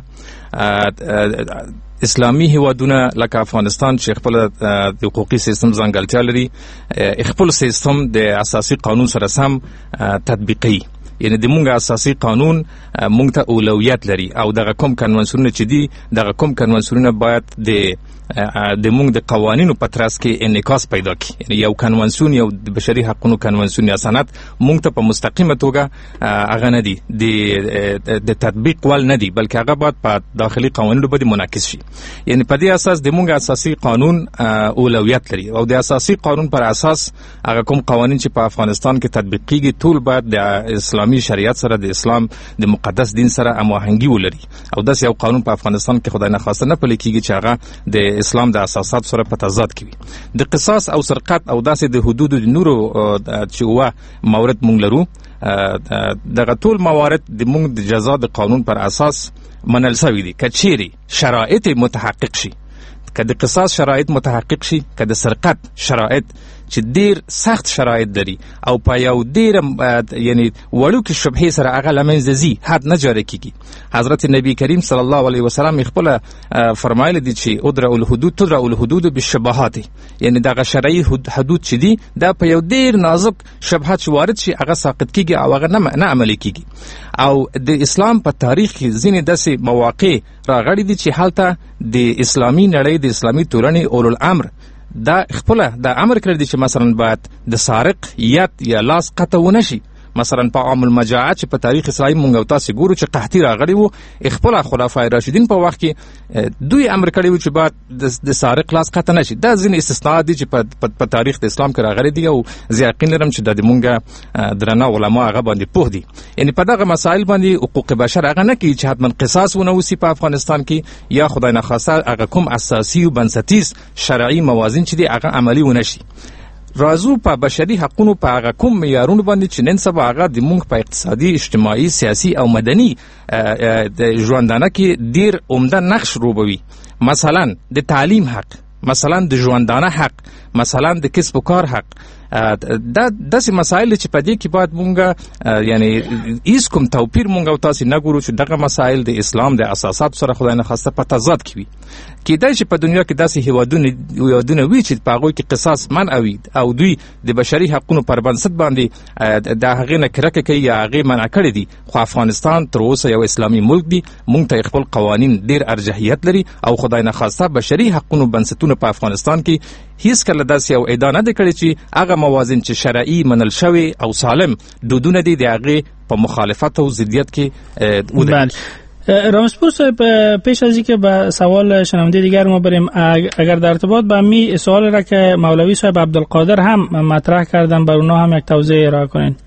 اسلامي هیوادونه لکه افغانستان چې خپل د حقوقي سیستم ځانګړتیا لري خپل سیستم د اساسي قانون سره سم تطبیقي یعنی د مونږ اساسي قانون مونږ ته اولویت لري او دغه کوم کنوانسیونونه چې دي دغه کوم کنوانسیونونه باید د د مونږ د قوانینو په ترڅ کې انعکاس پیدا کړي. یعنی یو کنوانسیون یو د بشري حقوقو کنوانسیون یا سند مونږ ته په مستقیمه توګه هغه نه دي د د تطبیق ول نه دي، بلکې هغه باید په داخلي قوانینو باندې منعکس شي. یعنی په دې اساس د مونږ اساسي قانون اولویت لري او د اساسي قانون پر اساس هغه کوم قوانین چې په افغانستان کې تطبیق کیږي ټول باید د اسلامي شریعت سره د اسلام د مقدس دین سره هماهنګي ولري او داس یو قانون په افغانستان کې خدای نه خواسته نه پلي کیږي چې هغه د اسلام د اساسات سره په تضاد کې وي. د قصاص او سرقت او داسې د حدود د نورو چې هوا موارد مونږ لرو، دغه ټول موارد د مونږ د جزا د قانون پر اساس منل شوی دي که چیرې شرایط متحقق شي. که د قصاص شرایط متحقق شي، که د سرقت شرایط چې ډیر سخت شرایط لري او په یو ډیر یعنی وړوکې شبهې سره هغه لمنځه ځي، حد نه جاری کیږي. حضرت نبی کریم صلی الله علیه وسلم خپل فرمایلی دي چې ادرأ الحدود تدرأ الحدود بالشبهات، یعنی دغه شرعي حدود چې دي دا په یو ډیر نازک شبهات چې وارد شي هغه ساقط کیږي او هغه نه عملي کیږي. او د اسلام په تاریخ کې ځینې داسې مواقع راغلي دي چې هلته د اسلامي نړۍ د اسلامي ټولنې اولوالامر دا خپل د امر کړی دی چې مثلا باید د سارق ید یا لاس قطع ونشي. مثلا په عام المجاعه چې په تاریخ اسلامي مونږ او تاسو ګورو چې قحطي راغلی وو، خپل خلفای راشدین په وخت کې دوی امر کړی وو چې باید د سارق لاس قطع نشي. دا ځینې استثناءات دي چې په تاریخ د اسلام کې راغلي دي او زه یقین لرم چې د مونږ درنه علما هغه باندې پوه دي. یعنی په دغه مسایل باندې حقوق بشر هغه نه کوي چې حتما قصاص ونه وسی په افغانستان کې یا خدای نخواسته هغه کوم اساسي او بنسټیز شرعي موازین چې دي هغه عملی ونه شي. راځو په بشري حقوقو په هغه کوم معیارونو باندې چې نن سبا هغه د مونږ په اقتصادي، اجتماعي، سیاسي او مدني د ژوندانه کې ډیر عمده نقش روبوي. مثلا د تعلیم حق، مثلا د ژوندانه حق، مثلا د کسب و کار حق. دا داسې مسایل چې په دې کې باید مونږ یعنی هیڅ کوم توپیر مونږ او تاسو نه ګورو چې دغه مسایل د اسلام د اساسات سره خدای نه خواسته په تضاد کې وي. کېدای شي په دنیا کې داسې هیوادونه هیوادونه وي چې په هغوی کې قصاص منع وي او دوی د بشري حقوقو پر بنسټ باندې د هغې نه کرکه کوي یا هغې منع کړي دي. خو افغانستان تر اوسه یو اسلامي ملک دی، مونږ ته خپل قوانین ډیر ارجحیت لري او خدای نه خواسته بشري حقوقو بنسټونه په افغانستان کې هیڅ کله داسې یو ادعا نه دی کړې چې هغه موازین چې شرعي منل شوی او سالم دودونه دي د هغې په مخالفت او ضدیت کې ودرېږي. رامسپور صاحب، پیش از اینکه به سوال شنونده دیگر ما بریم، اگر در ارتباط با می سوال را که مولوی صاحب عبدالقادر هم مطرح کردن بر اونا هم یک توضیح ارائه کنین.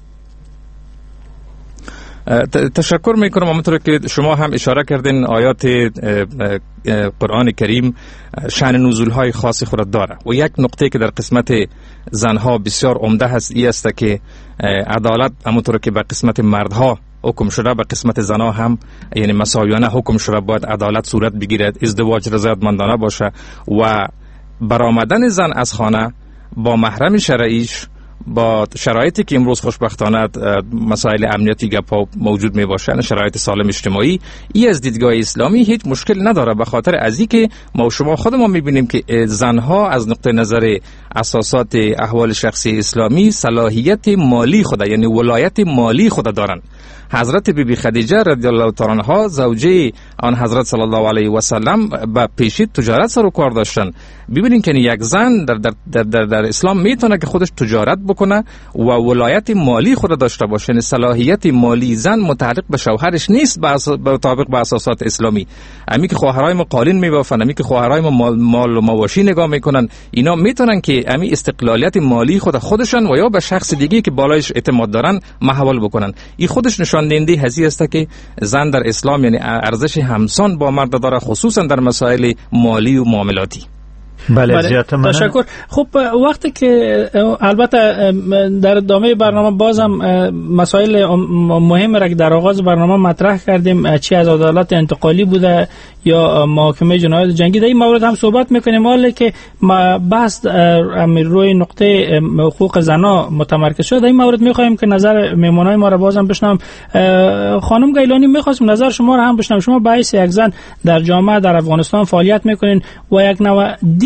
تشکر میکنم. همونطور که شما هم اشاره کردین آیات قرآن کریم شأن نزول های خاص خود داره و یک نقطه که در قسمت زنها بسیار عمده هست ای است که عدالت همونطور که به قسمت مردها حکم شده به قسمت زنها هم یعنی مساویانه حکم شده باید عدالت صورت بگیرد، ازدواج رضایتمندانه باشه و برآمدن زن از خانه با محرم شرعیش با شرایطی که امروز خوشبختانه مسائل امنیتی گپا موجود می باشه، شرایط سالم اجتماعی، ای از دیدگاه اسلامی هیچ مشکل نداره، به خاطر از این که ما شما خودمون میبینیم که زنها از نقطه نظر اساسات احوال شخصی اسلامی صلاحیت مالی خود یعنی ولایت مالی خود دارن. حضرت بی بی خدیجه رضی الله تعالی عنها زوجه آن حضرت صلی الله علیه و سلم با پیشی تجارت سر و کار داشتن. ببینید که یک زن در در, در, در, در اسلام میتونه که خودش تجارت بکنه و ولایت مالی خود داشته باشه. یعنی صلاحیت مالی زن متعلق به شوهرش نیست به مطابق با اساسات اسلامی. امی که خواهرای ما قالین میبافن، امی که خواهرای ما مال, مال و مواشی نگاه میکنن، اینا میتونن که امی استقلالیت مالی خود خودشان و یا به شخص دیگه که بالایش اعتماد دارن محول بکنن. این خودش نشان دهنده هزی است که زن در اسلام یعنی ارزش همسان با مرد داره، خصوصا در مسائل مالی و معاملاتی. بله, بله. تشکر. خب وقتی که البته در ادامه برنامه بازم مسائل مهم را که در آغاز برنامه مطرح کردیم، چی از عدالت انتقالی بوده یا محاکمه جنایات جنگی، در این مورد هم صحبت میکنیم، حالا که بحث روی نقطه حقوق زنا متمرکز شد. در این مورد میخوایم که نظر مهمانای ما را بازم بشنویم. خانم گیلانی، میخواستم نظر شما را هم بشنویم. شما به حیث یک زن در جامعه در افغانستان فعالیت میکنین و یک نوع دید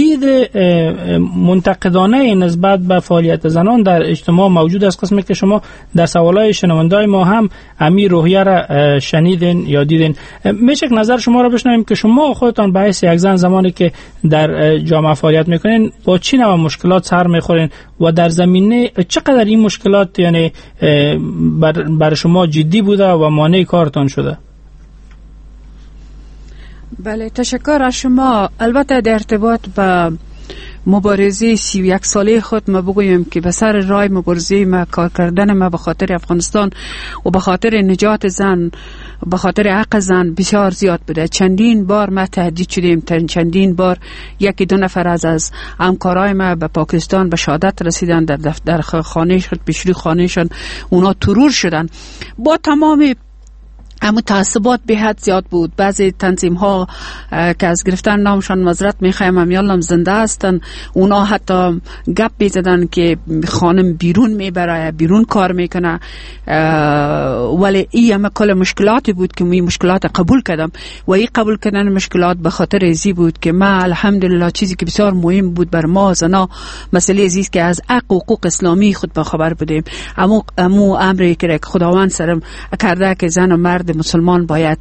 دید منتقدانه نسبت به فعالیت زنان در اجتماع موجود است، قسمی که شما در سوالای شنوندای ما هم امی روحیه را شنیدین یا دیدین. میشه نظر شما را بشنویم که شما خودتان به حیث یک زن زمانی که در جامعه فعالیت میکنین با چی نوع مشکلات سر میخورین و در زمینه چقدر این مشکلات یعنی بر, بر شما جدی بوده و مانع کارتان شده؟ بله، تشکر از شما. البته در ارتباط با مبارزه سی و یک ساله خود ما بگویم که به سر راه مبارزه ما، کار کردن ما به خاطر افغانستان و به خاطر نجات زن، به خاطر حق زن بسیار زیاد بوده. چندین بار ما تهدید شدیم، چندین بار یکی دو نفر از از همکارای ما به پاکستان به شهادت رسیدن، در دفتر خانه‌شان، پیشروی خانه‌شان اونا ترور شدن. با تمام اما تعصبات به حد زیاد بود. بعضی تنظیم ها که از گرفتن نامشان معذرت میخوایم، امیالم زنده هستن، اونا حتی گپ میزدن که خانم بیرون میبره، بیرون کار میکنه، ولی این همه کل مشکلاتی بود که می مشکلات قبول کردم و این قبول کردن مشکلات به خاطر ازی بود که ما الحمدلله چیزی که بسیار مهم بود بر ما زنا، مسئله ازیست که از حق و حقوق اسلامی خود با خبر بودیم. امو امو امری که خداوند سرم کرده که زن و مرد مسلمان باید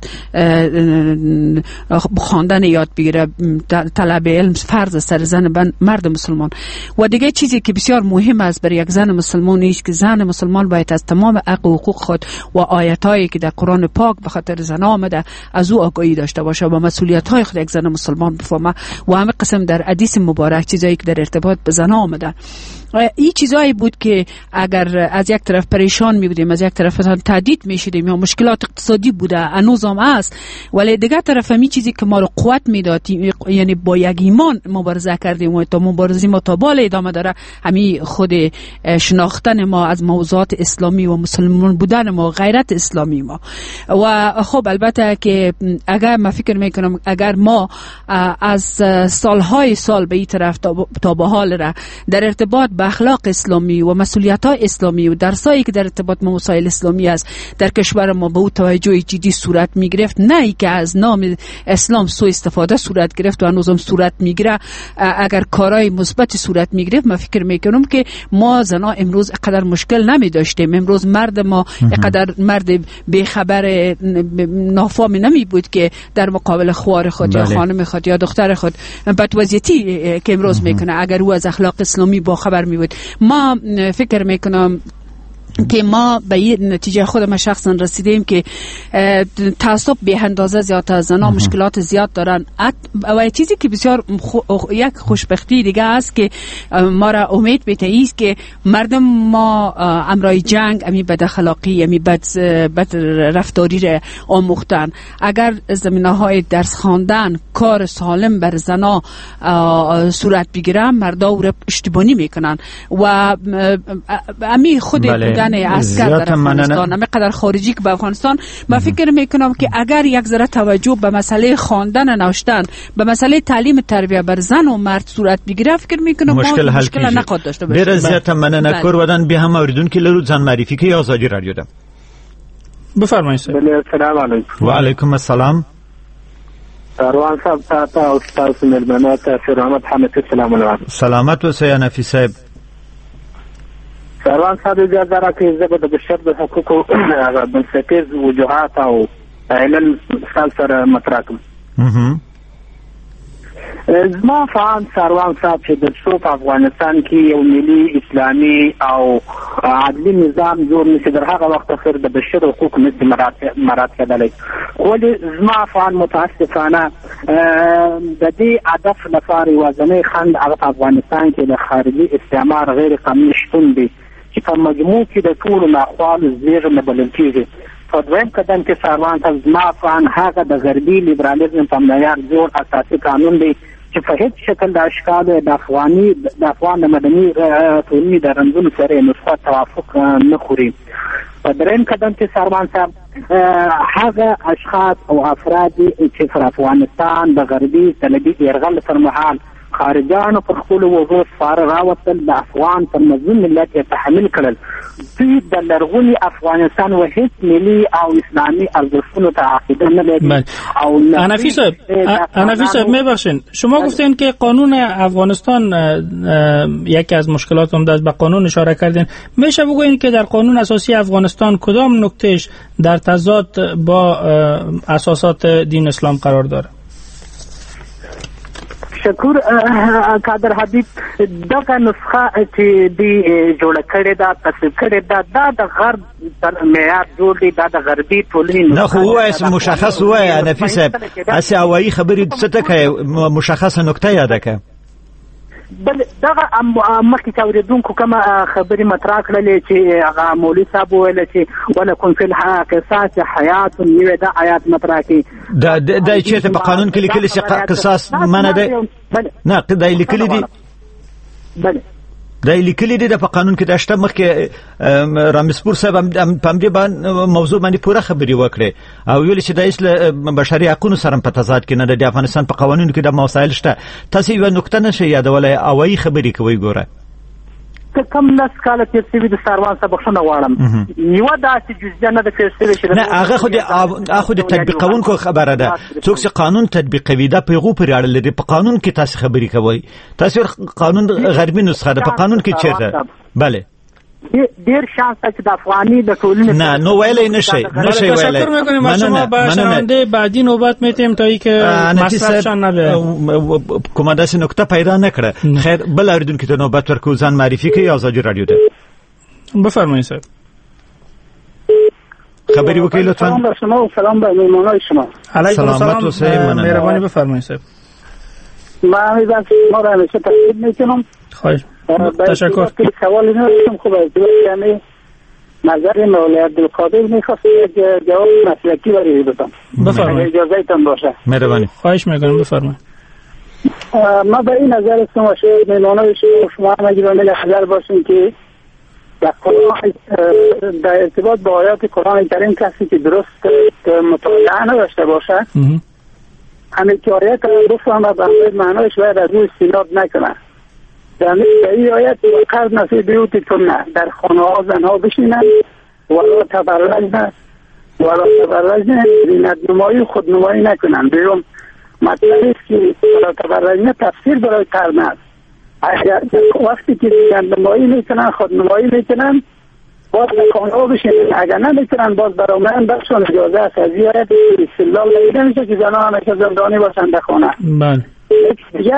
خواندن یاد بگیره، طلب علم فرض سر زن مرد مسلمان. و دیگه چیزی که بسیار مهم است برای یک زن مسلمان است که زن مسلمان باید از تمام حق و حقوق خود و آیاتایی که در قرآن پاک به خاطر زن آمده از او آگاهی داشته باشه و مسئولیت‌های خود یک زن مسلمان بفهمه و همه قسم در حدیث مبارک چیزایی که در ارتباط به زن آمده. این چیزایی بود که اگر از یک طرف پریشان می بودیم، از یک طرف تهدید می شدیم یا مشکلات اقتصادی بوده، هنوز هم هست، ولی دیگه طرف می چیزی که ما رو قوت می داد، یعنی با یک ایمان مبارزه کردیم و تا مبارزه ما تا بالا ادامه داره، همین خود شناختن ما از موضوعات اسلامی و مسلمان بودن ما، غیرت اسلامی ما. و خب البته که اگر ما فکر می کنم اگر ما از سالهای سال به این طرف تا به حال را در ارتباط با اخلاق اسلامی و مسئولیت‌های اسلامی و درسایی که در ارتباط با مسائل اسلامی است در کشور ما به او توجه جدی صورت می‌گرفت، نه ای که از نام اسلام سوء استفاده صورت گرفت و هنوزم صورت می‌گیره، اگر کارهای مثبت صورت می‌گرفت، ما فکر می‌کنم که ما زنا امروز قدر مشکل نمی داشتیم. امروز مرد ما قدر مرد بیخبر نافهم نمی بود که در مقابل خوار خود بله. یا خانم خود یا دختر خود بدوضعیتی که امروز میکنه، اگر او از اخلاق اسلامی با خبر می بود. ما فکر میکنم که ما به این نتیجه خود ما شخصا رسیدیم که تعصب به اندازه زیاد از زنا مشکلات زیاد دارن. و چیزی که بسیار خو... یک خوشبختی دیگه است که ما را امید میده است که مردم ما امرای جنگ، امی بد اخلاقی، امی بد بد رفتاری را آموختن. اگر زمینه های درس خواندن، کار سالم بر زنا صورت بگیره، مردا او را اشتباهی میکنن و امی خود بله. اسکر در افغانستان، همه قدر خارجی که به افغانستان، من فکر میکنم که اگر یک ذره توجه به مسئله خواندن و نوشتن، به مسئله تعلیم تربیت بر زن و مرد صورت بگیره، فکر میکنم مشکل, مشکل نخواهد داشته باشه. ډیر زیات مننه کور ودان به هم اوریدونکو لرو ځان معرفي کوي آزادی رادیو ده. بفرمایید. السلام علیکم. و علیکم السلام. روان صاحب تاسو او تاسو ملمنه تاسو رحمت حمد السلام علیکم. سلامت و سیا نفیس صاحب. سروان صاحب اجازه راکړئ زه به د بشر د حقوقو بنسټیز وجوهات او علل مثال سره مطرح کړم. زما فهم سروان صاحب چې د څو په افغانستان کې یو ملي اسلامي او عدلي نظام جوړ نشي، در هغه وخت اخر د بشر حقوق نشي مراعات کېدلی. ولې زما فهم متاسفانه د دې هدف لپاره یوازینی خنډ هغه په افغانستان کې د خارجي استعمار غیر قانوني شتون دی چې په مجموع کې د ټولو ناخوالو زېږنده بلل کېږي. په دویم قدم کې سروان صاحب زما فهم هغه د غربي لیبرالیزم په معیار جوړ اساسي قانون دی چې په هیڅ شکل د اشکالو د افغاني د افغان د مدني ټولنې د رنځونو سره نسخه توافق نه خوري. په دریم قدم کې سروان صاحب هغه اشخاص او افراد چې پر افغانستان د غربي طلبي یرغل پر مهال خارجانو پر خپل وګړو سپاره راوتل د افغان پر مظلوم ملت یې تحمیل کړل. دوی د لرغوني افغانستان و هیڅ ملي او اسلامي ارزښتونو ته عقیده نه لري. او حنفی صاحب حنفی صاحب میبخشین، شما گفتین که قانون افغانستان یکی از مشکلات عمده است، به قانون اشاره کردین. میشه بگوین که در قانون اساسی افغانستان کدام نکتهش در تضاد با اساسات دین اسلام قرار داره؟ شکر قادر حبیب، دغه نسخه چې دی جوړه کړې ده تصویب کړې ده دا د غرب تر معیار جوړ دی، دا د غربي ټولنې نه خو وایي مشخص وایي حنفي صاحب اسې هوایي خبرې څه ته کوي مشخصه نکته یاده که بل دغه مخکې چې اورېدونکو کومه خبرې مطرح کړلې چې هغه مولوي صاحب وویل چې ولکم فی القصاص حیات، نوې دا آیات مطرح کړي. دا دا چېرته په قانون کې لیکلي چې قصاص منع دی؟ نه دا لیکلي دي، دا لیکلي دي په قانون کې. دا شته مخکې رامسپور صاحب په همدې موضوع باندې پوره خبرې وکړې او ویل چې دا هېڅ له بشري حقونو سره په تضاد کې نه ده. د افغانستان په قوانینو کې دا مسایل شته. تاسې یوه نکته نشئ یادولی، هوایي خبرې کوئ. ګوره که کم لس کاله تېر شوي د ساروان څخه بخښنه غواړم، یوه داسې جزیه نه ده تېر شوې چې نه هغه خو د هغه خو د تطبیقونکو خبره ده. څوک چې قانون تطبیقوي دا په هغو پورې اړه لري. په قانون کې تاسې خبرې کوئ، تاسې قانون غربي نسخه ده، په قانون کې چېرته؟ بله ډیر شانس چې د افغاني د ټولنې نه نو ویلای نشي نشي ویلای. تشکر میکنیم از شما. با شنونده بعدی نوبت میتیم تا اینکه مصرفشان نبه کومه داسې نکته پیدا نکړه. خیر بل اوریدونکو ته نوبت ورکو، ځان معرفي کوي. آزادی رادیو ده، بفرمایید صاحب. خبری وکړئ لطفا. سلام بر شما و سلام بر مهمانای شما. علیکم السلام، مهربانی بفرمایید صاحب. من از شما را همیشه تشکر میکنم. خواهش تشکر. سوال این هستم خوب از یعنی نظر مولوی عبدالقادر میخواستم یک جواب مسلکی برای بدم. بفرمایید. اجازهتان باشه. مهربانی. خواهش میکنم بفرمایید. ما به این نظر هستم و شاید مهمانای شما هم اگر نظر باشین که در قرآن در ارتباط با آیات قرآن کریم کسی که درست مطالعه نداشته باشه همه که آیات بفهم و به معنایش باید از روی استناد نکنه. در این آیت وقت نفی بیوتتون نه در خانه ها زنها بشینن ولا تبرجن ولا تبرجن زینت نمایی خود نمایی نکنن. بیرون مطلب است که ولا تبرجن تفسیر برای کرنه است. اگر وقتی که زینت نمایی میکنن خود نمایی میکنن باز در خانه ها بشینن، اگر نمیکنن باز برای من برشون اجازه است. از این آیت استدلال نمیده میشه که زنها همیشه زندانی باشن در خانه. بله. دیگه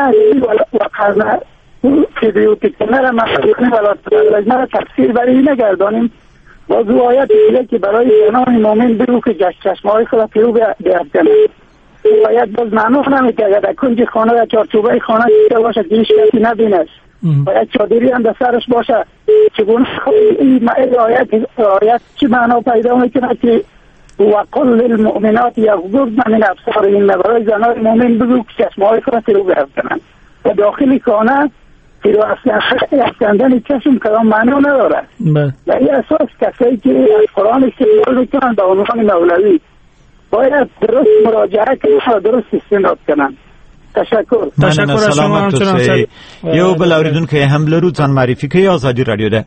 وقت که بیوتیکنه را مخصوصی ولا تبرجنه را تفسیر برای این نگردانیم. باز او آیت دیگه که برای زنان مومن بگو که جشت چشمهای خود پیرو بیفتنه. او آیت باز معنی نمی که اگر در کنج خانه یا چارچوبه خانه چیزه باشه که هیچ کسی نبینش، باید چادری هم در سرش باشه. چگونه این آیت آیت چی معنا پیدا میکنه که وقل للمؤمنات یغضضن من ابصارهن، برای زنان مومن بگو که چشمهای خود پیرو بیفتنن و داخل خانه که رو افکندن چشم کلام معنی نداره. و این اساس کسایی که از قرآن استدلال میکنن به عنوان مولوی باید درست مراجعه کنن و درست استناد کنن. تشکر. تشکر از شما. همچنان یو بل اوریدونکو هم لرو ځان معرفي کوي. آزادی رادیو ده.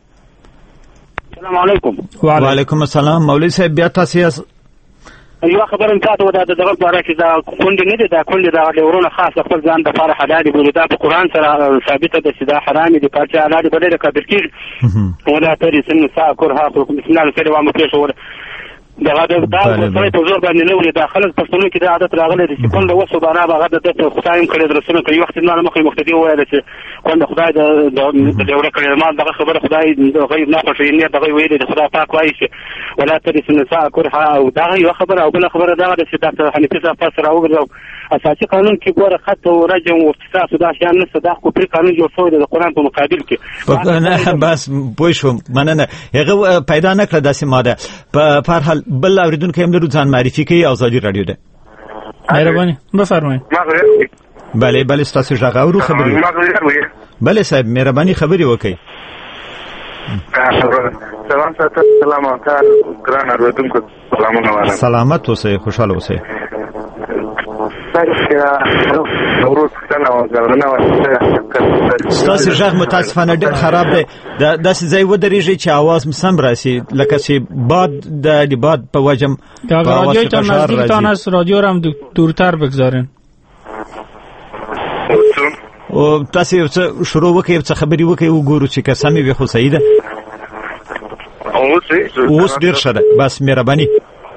السلام علیکم. و علیکم السلام. مولوی صاحب بیا تاسو یو خبر ان تاسو د دغه باره کې دا کونډې نه دي، دا کونډې د ورونه خاص خپل ځان د لپاره حلال دي. دا په قرآن سره ثابته ده چې دا حرام دي. پاتې حلال دي بلې کبیر کېږي ولا تري سن سا کورها بسم الله الرحمن الرحیم پیښور دغه د سره په زور باندې نه ولې داخله پښتون کې دا عادت راغلی دی چې کونډه وسو باندې هغه د خدایم کړي درسونه کوي. وخت نه مخې مختدي وایي چې کونډه خدای د د یو کړي ما دغه خبره خدای د غیب نه خوښي نه دغه ویلي د خدای پاک وایي چې ولا تري سن سا کورها او دا یو خبره او بل خبره دا ده چې ډاکټر حنیفي صاحب تاسو راوګرځو اساسي قانون کې ګوره خط او رجم او اختصاص دا شیان نه صدا خو پر قانون جوړ شوی د قرآن په مقابل کې. نه بس پوه شوم مننه. هغه پیدا نکړه داسې ماده. په هر حال بل اوریدونکو هم لرو ځان معرفي کوي. آزادی رادیو ده. مهرباني بفرمایئ. بله بله ستاسو ژغ اورو خبرې. بله صاحب مهرباني خبرې وکړئ. سلام ساتل سلام او ګران اوریدونکو سلامونه وایم. سلامت اوسئ، خوشاله اوسئ. ستاسو ژغ متاسفانه ډېر خراب دی. داسې ځای ودرېږئ چې اواز سم راسي، لکه چې باد د باد په وجه رادیوتان نزدیکتان است، رادیو رو هم دورتر بگذارین. او تاسو یو څه شروع وکړئ، څه خبرې وکړئ، وګورو چې که سمې وي خو صحیح ده. اوس ډېر ښه ده، بس مهرباني.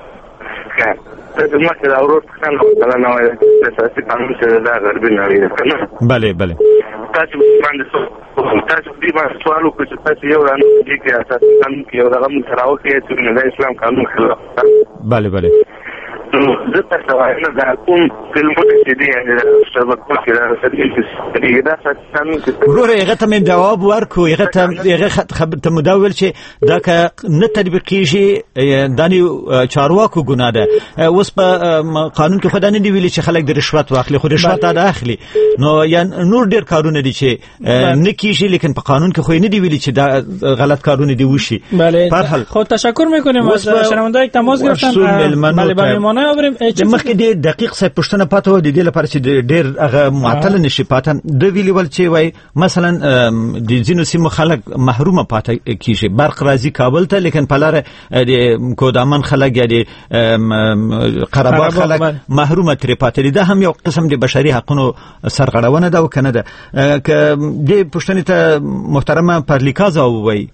بله بله. تاسو باندې تاسو دې باندې سوال وکړئ چې تاسو یو رانه کې اساسي قانون کې یو دغه متراو کې چې د اسلام قانون خلاف. بله بله. زه تاسو وایم دا کوم فلمونه چې دي د شبکو کې راځي دا څنګه ورور هغه ته من جواب ورکو، هغه ته هغه خبر ته مداول چې دا که نه تطبیقیږي دانی چارواکو ګناه ده. اوس په قانون کې خدای نه دی ویلي چې خلک د رشوت واخلي، خو رشوت ادا اخلي. نو یا نور ډیر کارونه دي چې نه کیږي، لیکن په قانون کې خو نه دی ویلي چې دا غلط کارونه دی وشي. بله خو تشکر میکنیم از شنونده‌ای تماس گرفتن. بله بله ما د مخکې ډېر دقیق صاحب پوښتنه پاته و د دې لپاره چې ډېر هغه معطل نشي پاته. د ویلي ول چې وای مثلا د ځینو سیمو خلک محرومه پاته کیږي، برق راځي کابل ته، لیکن په لاره د کودامن خلک یا د قره‌باغ خلک محرومه ترې پاته دي. دا هم یو قسم د بشري حقوقو سرغړونه ده او کنه ده. که دې پوښتنې ته محترمه پرلیکازا وای.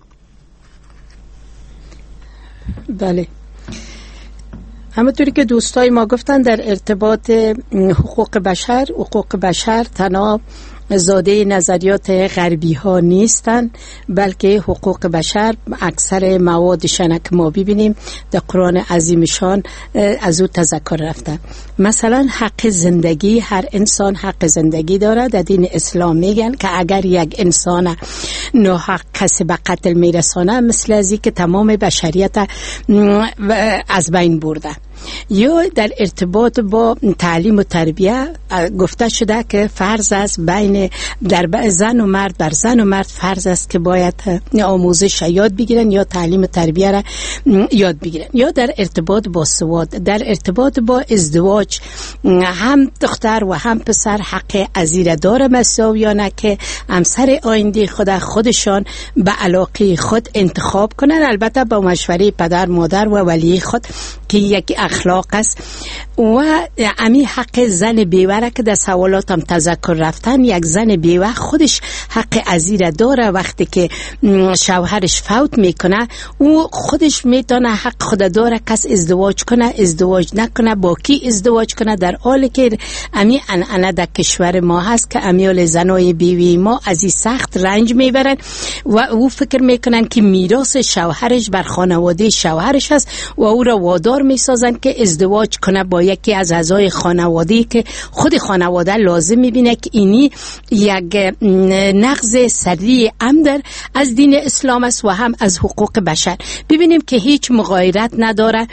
بله، همونطوری که دوستای ما گفتن در ارتباط حقوق بشر، حقوق بشر تنها زاده نظریات غربی ها نیستن، بلکه حقوق بشر اکثر موادشان که ما ببینیم در قرآن عظیمشان از او تذکر رفته. مثلا حق زندگی، هر انسان حق زندگی داره. در دین اسلام میگن که اگر یک انسان ناحق کسی به قتل میرسانه، مثل ازی که تمام بشریت از بین برده. یا در ارتباط با تعلیم و تربیه گفته شده که فرض است بین در زن و مرد، بر زن و مرد فرض است که باید آموزش یاد بگیرن یا تعلیم و تربیه را یاد بگیرن. یا در ارتباط با سواد، در ارتباط با ازدواج، هم دختر و هم پسر حق ازیره داره مساویانه که همسر آینده خود خودشان به علاقه خود انتخاب کنن، البته با مشوره پدر مادر و ولی خود که یک اخلاق است. و امی حق زن بیوه که در سوالاتم تذکر رفتن، یک زن بیوه خودش حق ازیره داره. وقتی که شوهرش فوت میکنه او خودش میتونه حق خود داره کس ازدواج کنه، ازدواج نکنه، با کی ازدواج کنه، در حالی که امی انعنه در کشور ما هست که امیال زنای بیوی ما از این سخت رنج میبرن و او فکر میکنن که میراث شوهرش بر خانواده شوهرش هست و او را وادار میسازن که ازدواج کنه با یکی از اعضای خانواده که خود خانواده لازم میبینه که اینی یک نقض سریع عمد از دین اسلام است و هم از حقوق بشر. ببینیم که هیچ مغایرت نداره.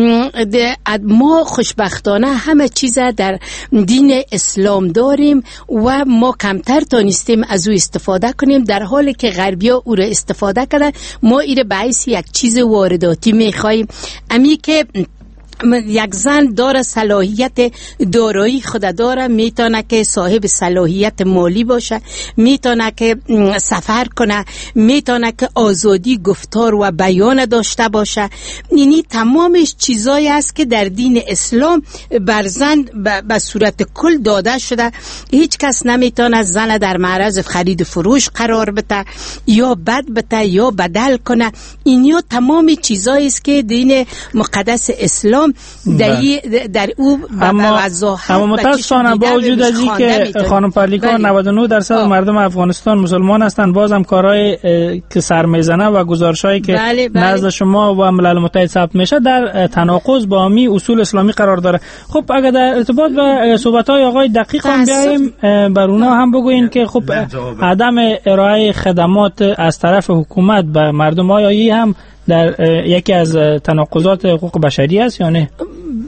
ما خوشبختانه همه چیز در دین اسلام داریم و ما کمتر تانستیم از او استفاده کنیم، در حالی که غربیا او را استفاده کردن. ما ایره باعث یک چیز وارداتی میخوایم، امی که یک زن داره صلاحیت دارایی خود داره، میتونه که صاحب صلاحیت مالی باشه، میتونه که سفر کنه، میتونه که آزادی گفتار و بیان داشته باشه. اینی تمامش چیزایی است که در دین اسلام بر زن به صورت کل داده شده. هیچ کس نمیتونه زن در معرض خرید و فروش قرار بده یا بد بده یا بدل کنه. اینیا تمام چیزایی است که دین مقدس اسلام در, در او اما اما متاسفانه با وجود از این که خانم پرلیکا نود و نه درصد مردم افغانستان مسلمان هستند، باز هم کارهای که سر میزنه و گزارشایی که بله بله. نزد شما و ملل متحد ثبت میشه در تناقض با می اصول اسلامی قرار داره. خب اگر در ارتباط با صحبت‌های آقای دقیق هم بیایم بر اونا هم بگوین که خب عدم ارائه خدمات از طرف حکومت به مردم آیا هم در یکی از تناقضات حقوق بشری است یا نه؟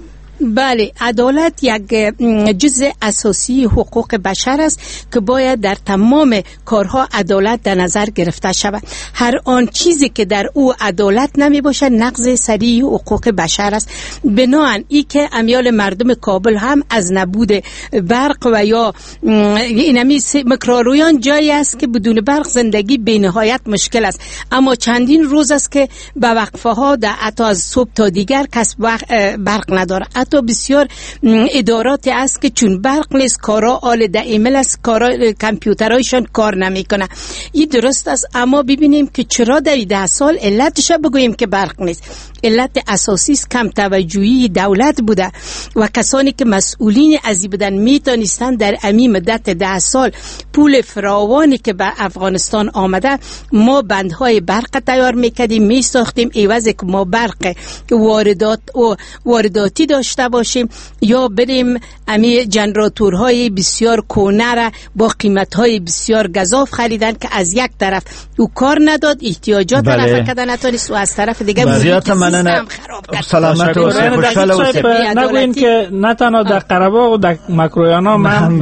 بله، عدالت یک جزء اساسی حقوق بشر است که باید در تمام کارها عدالت در نظر گرفته شود. هر آن چیزی که در او عدالت نمی باشد نقض صریح حقوق بشر است. بنابراین ای که امیال مردم کابل هم از نبود برق و یا اینمی مکرارویان جایی است که بدون برق زندگی به نهایت مشکل است، اما چندین روز است که به وقفه ها در حتی از صبح تا دیگر کس برق نداره. حتی بسیار ادارات است که چون برق نیست کارا آل دائمل است، کارا کامپیوترایشان کار نمیکنه. این درست است، اما ببینیم که چرا در ده سال علتش بگوییم که برق نیست. علت اساسی است کم توجهی دولت بوده و کسانی که مسئولین از این بودن میتونستن در امی مدت ده سال پول فراوانی که به افغانستان آمده ما بندهای برق تیار میکردیم میساختیم، عوض که ما برق واردات و وارداتی داشته باشیم یا بریم امی جنراتورهای بسیار کهنه را با قیمتهای بسیار گزاف خریدن که از یک طرف او کار نداد، احتیاجات بله. رفع کردن نتونست و از طرف دیگه مننه. سلامت و خوشحال و نگوین که نه تنها در قره‌باغ و در مکرویانا من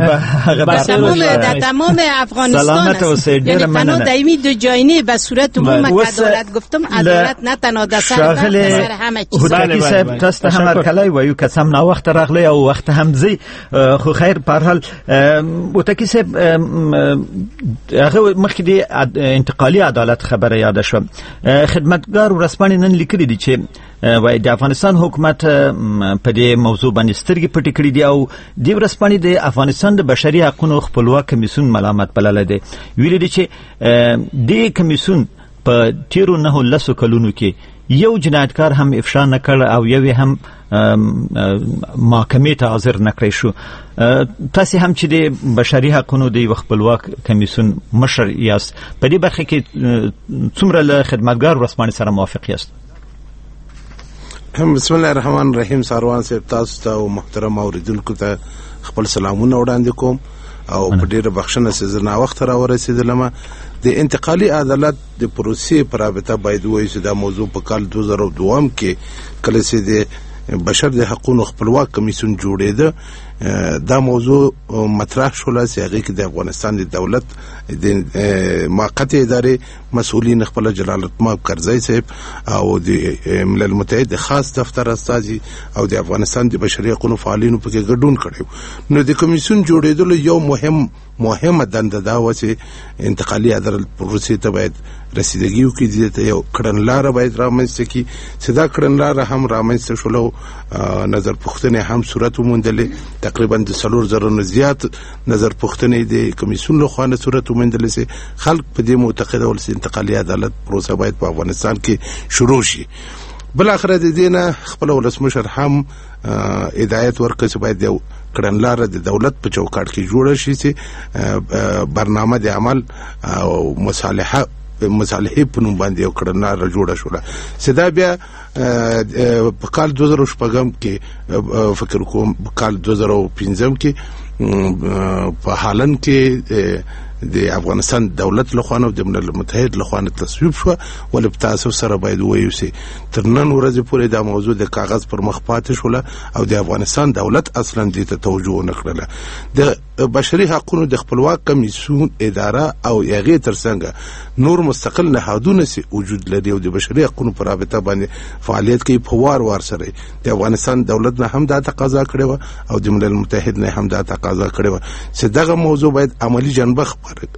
در تمام افغانستان است، یعنی تنها دایمی دو جاینه به صورت عموم که عدالت گفتم عدالت نه تنها در سر همه چیز. هوتکی صاحب تاسو هم ارکلای وایو کسم نه وخت راغلی او وخت هم زی خو خیر په هر حال هوتکی صاحب هغه مخکې د انتقالي عدالت خبره یاد شو. خدمتګار ورسپانې نن لیکلي دي چې وای د افغانستان حکومت په دې موضوع باندې سترګې پټې کړې دي او د ورسپانې د افغانستان د بشري حقوقو خپلواک کمیسیون ملامت بلل دي. ویل دي چې د کمیسیون په تیرو نه لسو کلونو کې یو جنایتکار هم افشا نه کړ او یو هم محکمې ته حاضر نه کړی شو. تاسو هم چې د بشري حقوقو د خپلواک کمیسیون مشر یاست، په دې برخه کې څومره له خدمتګار ورسپانې سره موافق یاست؟ بسم الله الرحمن الرحیم. ساروان صاحب تاسو ته او محترم اوریدونکو ته خپل سلامونه وړاندې کوم او په ډیره بخښنه چې زه نا وخت را ورسېدلم. د انتقالي عدالت د پروسې پر رابطه باید وایي چې دا موضوع په کال دو زره دوه کې کله چې د بشر د حقوقو خپلواک کمیسیون جوړېده دا موضوع مطرح شول چې هغه کې د افغانستان د دولت د موقته ادارې مسؤلین خپل جلال الملک کرزی صاحب او د ملل متحد خاص دفتر استاذي او د افغانستان د بشري حقوقو فعالینو په کې ګډون کړو. نو د کمیسیون جوړېدل یو مهم مهمه دنده دا و چې انتقالي عدالت پروسې ته باید رسیدګي وکړي، ته یو کړنلاره باید رامنځته کړي چې دا کړنلاره هم رامنځته شول. نظر پوښتنې هم صورت وموندلې، تقریبا د څلور زره نه زیات نظر پوښتنې د کمیسیون له خوا صورت وموندلې چې خلک په دې معتقده ول چې انتقالي عدالت پروسه باید په افغانستان کې شروع شي. بل اخر د دې نه خپل ولسمشر هم هدایت ورکړ چې باید یو کړنلاره د دولت په چوکاټ کې جوړه شي چې برنامه د عمل او مصالحه مصالحې په نوم باندې یو کړنلاره جوړه شوه. سدا بیا په کال دو زره شپږم کې فکر کوم په کال دو زره پنځم کې په هالند کې د افغانستان دولت لخوا او د ملل متحد لخوا تصویب شو. ول په تاسو سره باید وایو چې تر نن ورځې پورې دا موضوع د کاغذ پر مخ پاتې شو او د افغانستان دولت اصلا دې ته توجه نه کړله. د بشري حقوقو د خپلواک کمیسیون اداره او هغه ترڅنګ نور مستقل نهادونه سي وجود لري او د بشري حقوقو پر رابطه باندې فعالیت کوي. په وار وار سره د افغانستان دولت نه هم دا تقاضا کړې او د ملل متحد نه هم دا تقاضا کړې چې دغه موضوع باید عملی جنبه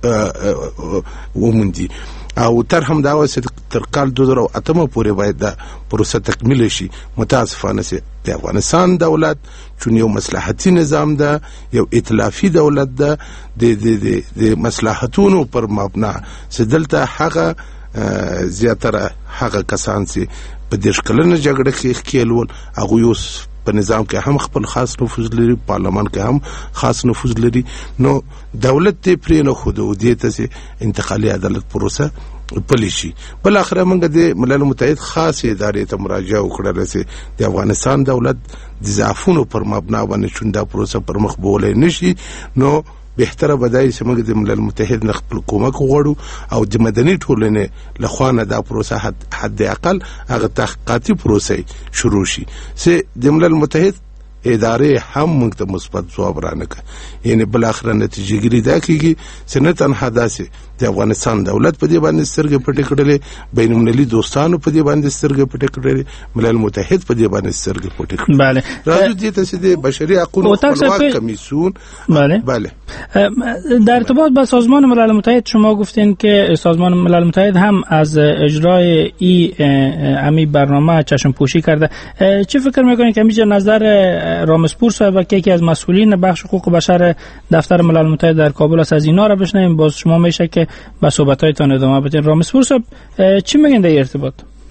وموندي او تر هم دا وسه تر کال دو زره اتم پورې باید دا پروسه تکمیل شي. متاسفانه سي د افغانستان دولت چون یو مصلحتي نظام ده، یو ائتلافي دولت ده، د د د مصلحتونو پر مبنا چې دلته هغه زیاتره هغه کسان چې په دې شکلنه جګړه کې خېلول هغه یو په نظام کې هم خپل خاص نفوذ لري، پارلمان کې هم خاص نفوذ لري. نو دولت ته پرې نه خو د دې ته انتقالي عدالت پروسه پلیشي. بل اخر موږ د ملل متحد خاص ادارې ته مراجعه وکړه چې د افغانستان دولت د ضعفونو پر مبنا باندې چوندا پروسه پر مخ بولای نشي. نو بهتره بدای چې موږ د ملل متحد نه خپل کومک وغواړو او د مدني ټولنې لخوا نه دا پروسه حد, حد اقل هغه تحقیقاتي پروسه شروع شي چې د ملل متحد ادارې هم موږ ته مثبت ځواب رانکړ. یعنی بل اخر نتیجه ګری دا کیږي چې نه تنها داسې د افغانستان دولت په دې باندې سترګې پټې کړلې، بین المللي دوستانو په دې باندې سترګې پټې کړلې، ملل متحد په دې باندې سترګې پټې کړلې. بله راځو دې ته چې د بشري حقوقو خپلواک کمیسیون. بله بله در ارتباط با سازمان ملل متحد شما گفتین که سازمان ملل متحد هم از اجرای این امی برنامه چشم پوشی کرده. چه فکر میکنید که میشه نظر رامسپور صاحب و که یکی از مسئولین بخش حقوق بشر دفتر ملل متحد در کابل است از اینا را بشنویم؟ باز شما میشه که با صحبت‌هایتان ادامه بدین. رامسپور صاحب چی میگن در ارتباط؟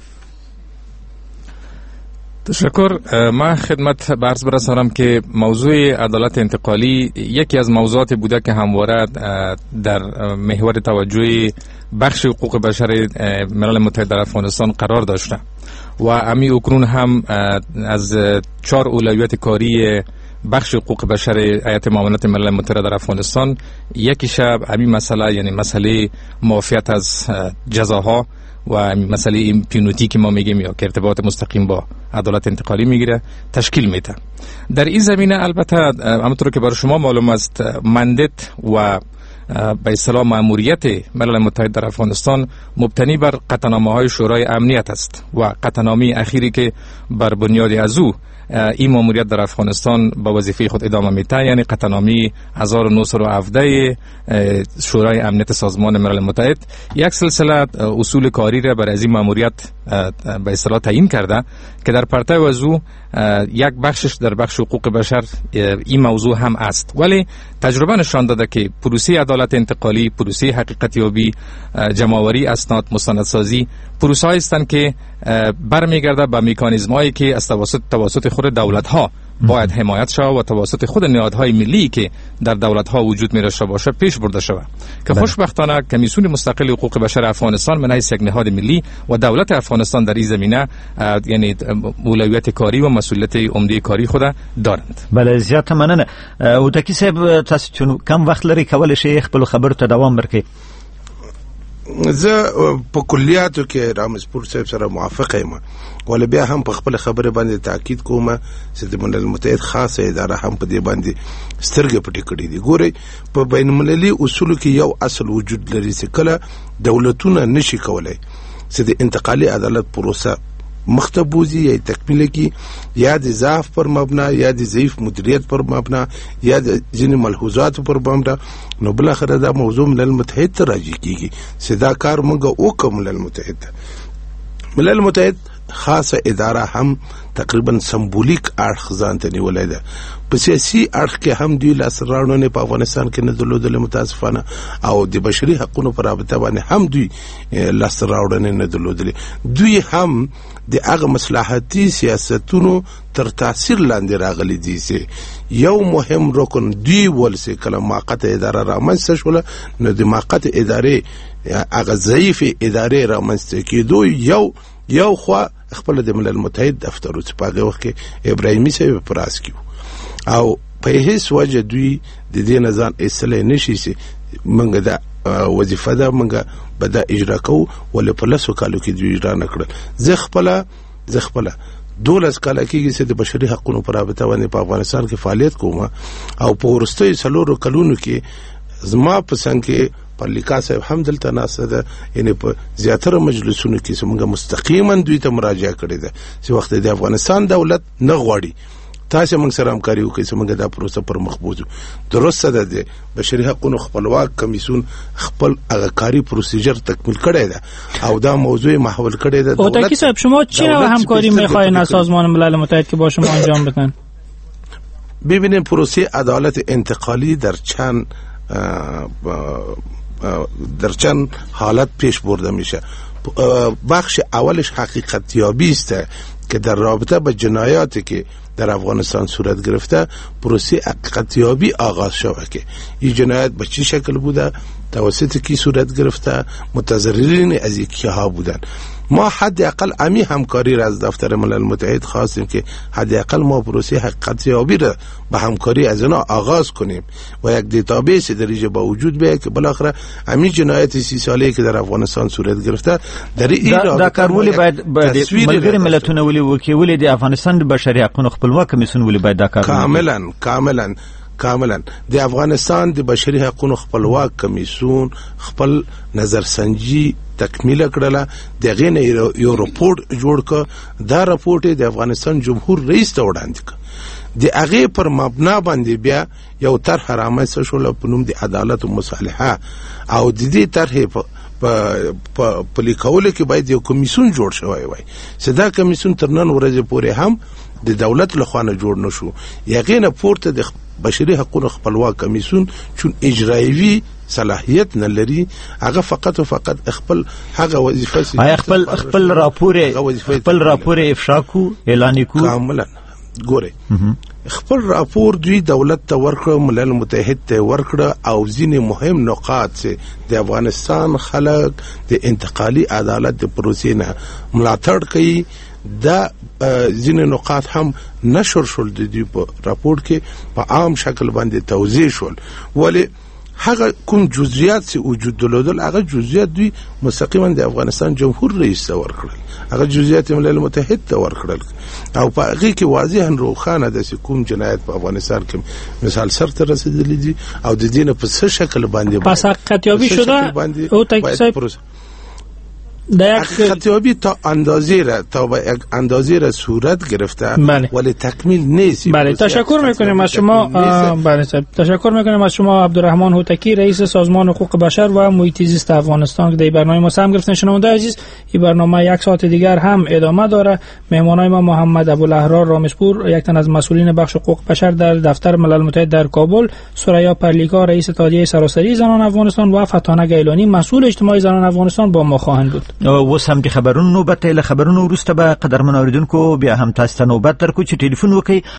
تشکر. من خدمت عرض برسانم که موضوع عدالت انتقالی یکی از موضوعات بوده که همواره در محور توجه بخش حقوق بشر ملل متحد در افغانستان قرار داشته و امی اکنون هم از چهار اولویت کاری بخش حقوق بشر هیئت معاونت ملل متحد در افغانستان یکی شب همین مسئله، یعنی مسئله معافیت از جزاها و مسئله ایمپیونیتی که ما میگیم یا که ارتباط مستقیم با عدالت انتقالی میگیره تشکیل میده. در این زمینه البته همونطور که برای شما معلوم است مندت و به اصطلاح مأموریت ملل متحد در افغانستان مبتنی بر قطعنامه های شورای امنیت است و قطعنامه اخیری که بر بنیاد از او این مأموریت در افغانستان با وظیفه خود ادامه میده، یعنی قطعنامه هزار و نهصد و هفده شورای امنیت سازمان ملل متحد یک سلسله اصول کاری را برای این مأموریت به اصطلاح تعیین کرده که در پرتو از او یک بخشش در بخش حقوق بشر این موضوع هم است. ولی تجربه نشان داده که پروسه عدالت انتقالی، پروسه حقیقت یابی، جمع‌آوری اسناد، مستندسازی پروسه هستند که برمیگرده به مکانیزم هایی که از توسط توسط خود دولت ها باید حمایت شود و توسط خود نهادهای ملی که در دولت ها وجود می داشته باشه پیش برده شود که خوشبختانه کمیسیون مستقل حقوق بشر افغانستان من حیث یک نهاد ملی و دولت افغانستان در این زمینه یعنی اولویت کاری و مسئولیت عمده کاری خود دارند. بله زیات مننه. او تکی صاحب تاسو چون کم وخت لري کول شي خپل خبرو ته دوام ورکړي؟ زه په کلیاتو کې رامسپور صاحب سره موافق یم، ولې بیا هم په خپل خبره باندې تاکید کوم چې د ملل متحد خاصه اداره هم په دې باندې سترګې پټې کړې دي. ګورئ په بین المللي اصولو کې یو اصل وجود لري چې کله دولتونه نشي کولای چې د انتقالي عدالت پروسه مختبوزی یا تکمیل کی یا د ضعف پر مبنا یا د ضعیف مدیریت پر مبنا یا د ځینې ملحوظات پر مبنا، نو بل اخر دا موضوع ملل متحد ته راځي کیږي چې دا کار موږ وکړو. ملل متحد ملل متحد خاصه اداره هم تقریبا سمبولیک اړخ ځان ته نیولای ده. په سیاسي اړخ کې هم دی لاس راوړنې په افغانستان کې نه درلودل متاسفانه، او د بشري حقوقو پر رابطه باندې هم دوی لاس راوړنې نه درلودل. دوی هم د هغه مصلحتي سیاستونو تر تاثیر لاندې راغلي دي چې یو مهم رکن دی ولسه کله موقت اداره رامنځته شوله، نو د موقت ادارې هغه ضعیف ادارې رامنځته کېدو یو یو خو خپل د ملل متحد دفتر چې په هغه وخت کې ابراهیمي صاحب پراس کیو او په هیڅ وجه دوی د دې نظام اصلاح نشي چې موږ دا وظیفه ده موږ به دا اجرا کوو، ولې په لسو کالو کې دوی اجرا نه کړل. زه خپله زه خپله دولس کاله کېږي چې د بشري حقوقو په رابطه باندې په افغانستان کې فعالیت کوم، او په وروستیو څلورو کلونو کې زما په څنګ کې پرلیکا صاحب هم دلته ناسته ده، یعنی په زیاتره مجلسونو کې څنګه مستقیما دوی ته مراجعه کړې ده چې وخت د افغانستان دولت نه غواړي تاسو موږ سره همکاري وکړئ چې موږ دا پروسه پر مخ بوځو. درسته ده د بشري حقوقو خپلواک کمیسیون خپل هغه کاری پروسیجر تکمیل کړی ده او دا موضوع محول کړی ده. او تاکی صاحب شما چه نوع همکاری میخواین از سازمان ملل متحد که با شما انجام بدن؟ ببینید پروسه عدالت انتقالی در چند در چند حالت پیش برده میشه. بخش اولش حقیقت یابی است که در رابطه با جنایاتی که در افغانستان صورت گرفته پروسه حقیقت یابی آغاز شود که این جنایت به چه شکل بوده، توسط کی صورت گرفته، متضررین از کیها بودن. ما حد اقل امی همکاری را از دفتر ملل متحد خواستیم که حد اقل ما پروسه حقیقت یابی را به همکاری از اینا آغاز کنیم و یک دیتابیس در اینجا با وجود بیاید که بالاخره همین جنایت سی ساله‌ای که در افغانستان صورت گرفته در این رابطه دا کار ولې باید ملګری ملتونه ولې وکړي، ولې د افغانستان د بشري حقوقو خپلواک کمیسیون ولې باید دا کار کاملا کاملا کاملا د افغانستان د بشري حقوقو خپلواک کمیسیون خپل نظرسنجي تکمیل کړله، دغه نه یو رپورټ جوړ ک. دا رپورټ د افغانستان جمهور رئیس ته وړاندې ک. د هغه پر مبنا باندې بیا یو طرح رامنځته شول په نوم د عدالت او مصالحه، او د دې طرح په پلي کولو کې باید یو کمیسیون جوړ شوی وای. صدا کمیسیون تر نن ورځې پورې هم د دولت لخوا نه جوړ نشو. یقینا پورته د بشري حقوقو خپلواک کمیسیون چون اجرایوي صلاحیت نه لري، هغه فقط او فقط خپل هغه وظیفه سي خپل خپل راپور خپل راپور افشا کو اعلان کو. کاملا ګوره خپل راپور دوی دولت ته ورکړ، ملل متحد ته ورکړ، او ځینې مهم نقاط چې د افغانستان خلک د انتقالي عدالت د پروسې نه ملاتړ کوي، دا ځینې نقاط هم نشر شول د دوی په راپور کې په عام شکل باندې توضیح شول. ولی هغه کوم جزئیات چې وجود درلودل هغه جزئیات دوی مستقیما د افغانستان جمهور رئیس ته ورکړل، هغه جزئیات ملل متحد ته ورکړل، او په هغه کې واضحا روښانه ده چې کوم جنایت په افغانستان کې مثال سر ته رسیدلی دي او د دې نه په څه شکل باندې پس حقیقت یابی شده او تکسای در حقیقتیابی تا اندازه را تا به یک اندازه را صورت گرفته، بله. ولی تکمیل نیست. بله تشکر میکنیم از شما. بله تشکر میکنیم از شما عبدالرحمن هوتکی، رئیس سازمان حقوق بشر و محیط زیست افغانستان که در برنامه ما هم گرفتن. شنونده عزیز، این برنامه یک ساعت دیگر هم ادامه داره. مهمانای ما محمد ابوالاحرار رامشپور، یک تن از مسئولین بخش حقوق بشر در دفتر ملل متحد در کابل، ثریا پرلیکا، رئیس اتحادیه سراسری زنان افغانستان و فتانه گیلانی، مسئول اجتماعی زنان افغانستان با ما خواهند بود. اوس هم د خبرونو نوبت له خبرونو وروسته به قدرمن اوریدونکو بیا هم تاسو ته نوبت درکو چې ټلیفون وکړئ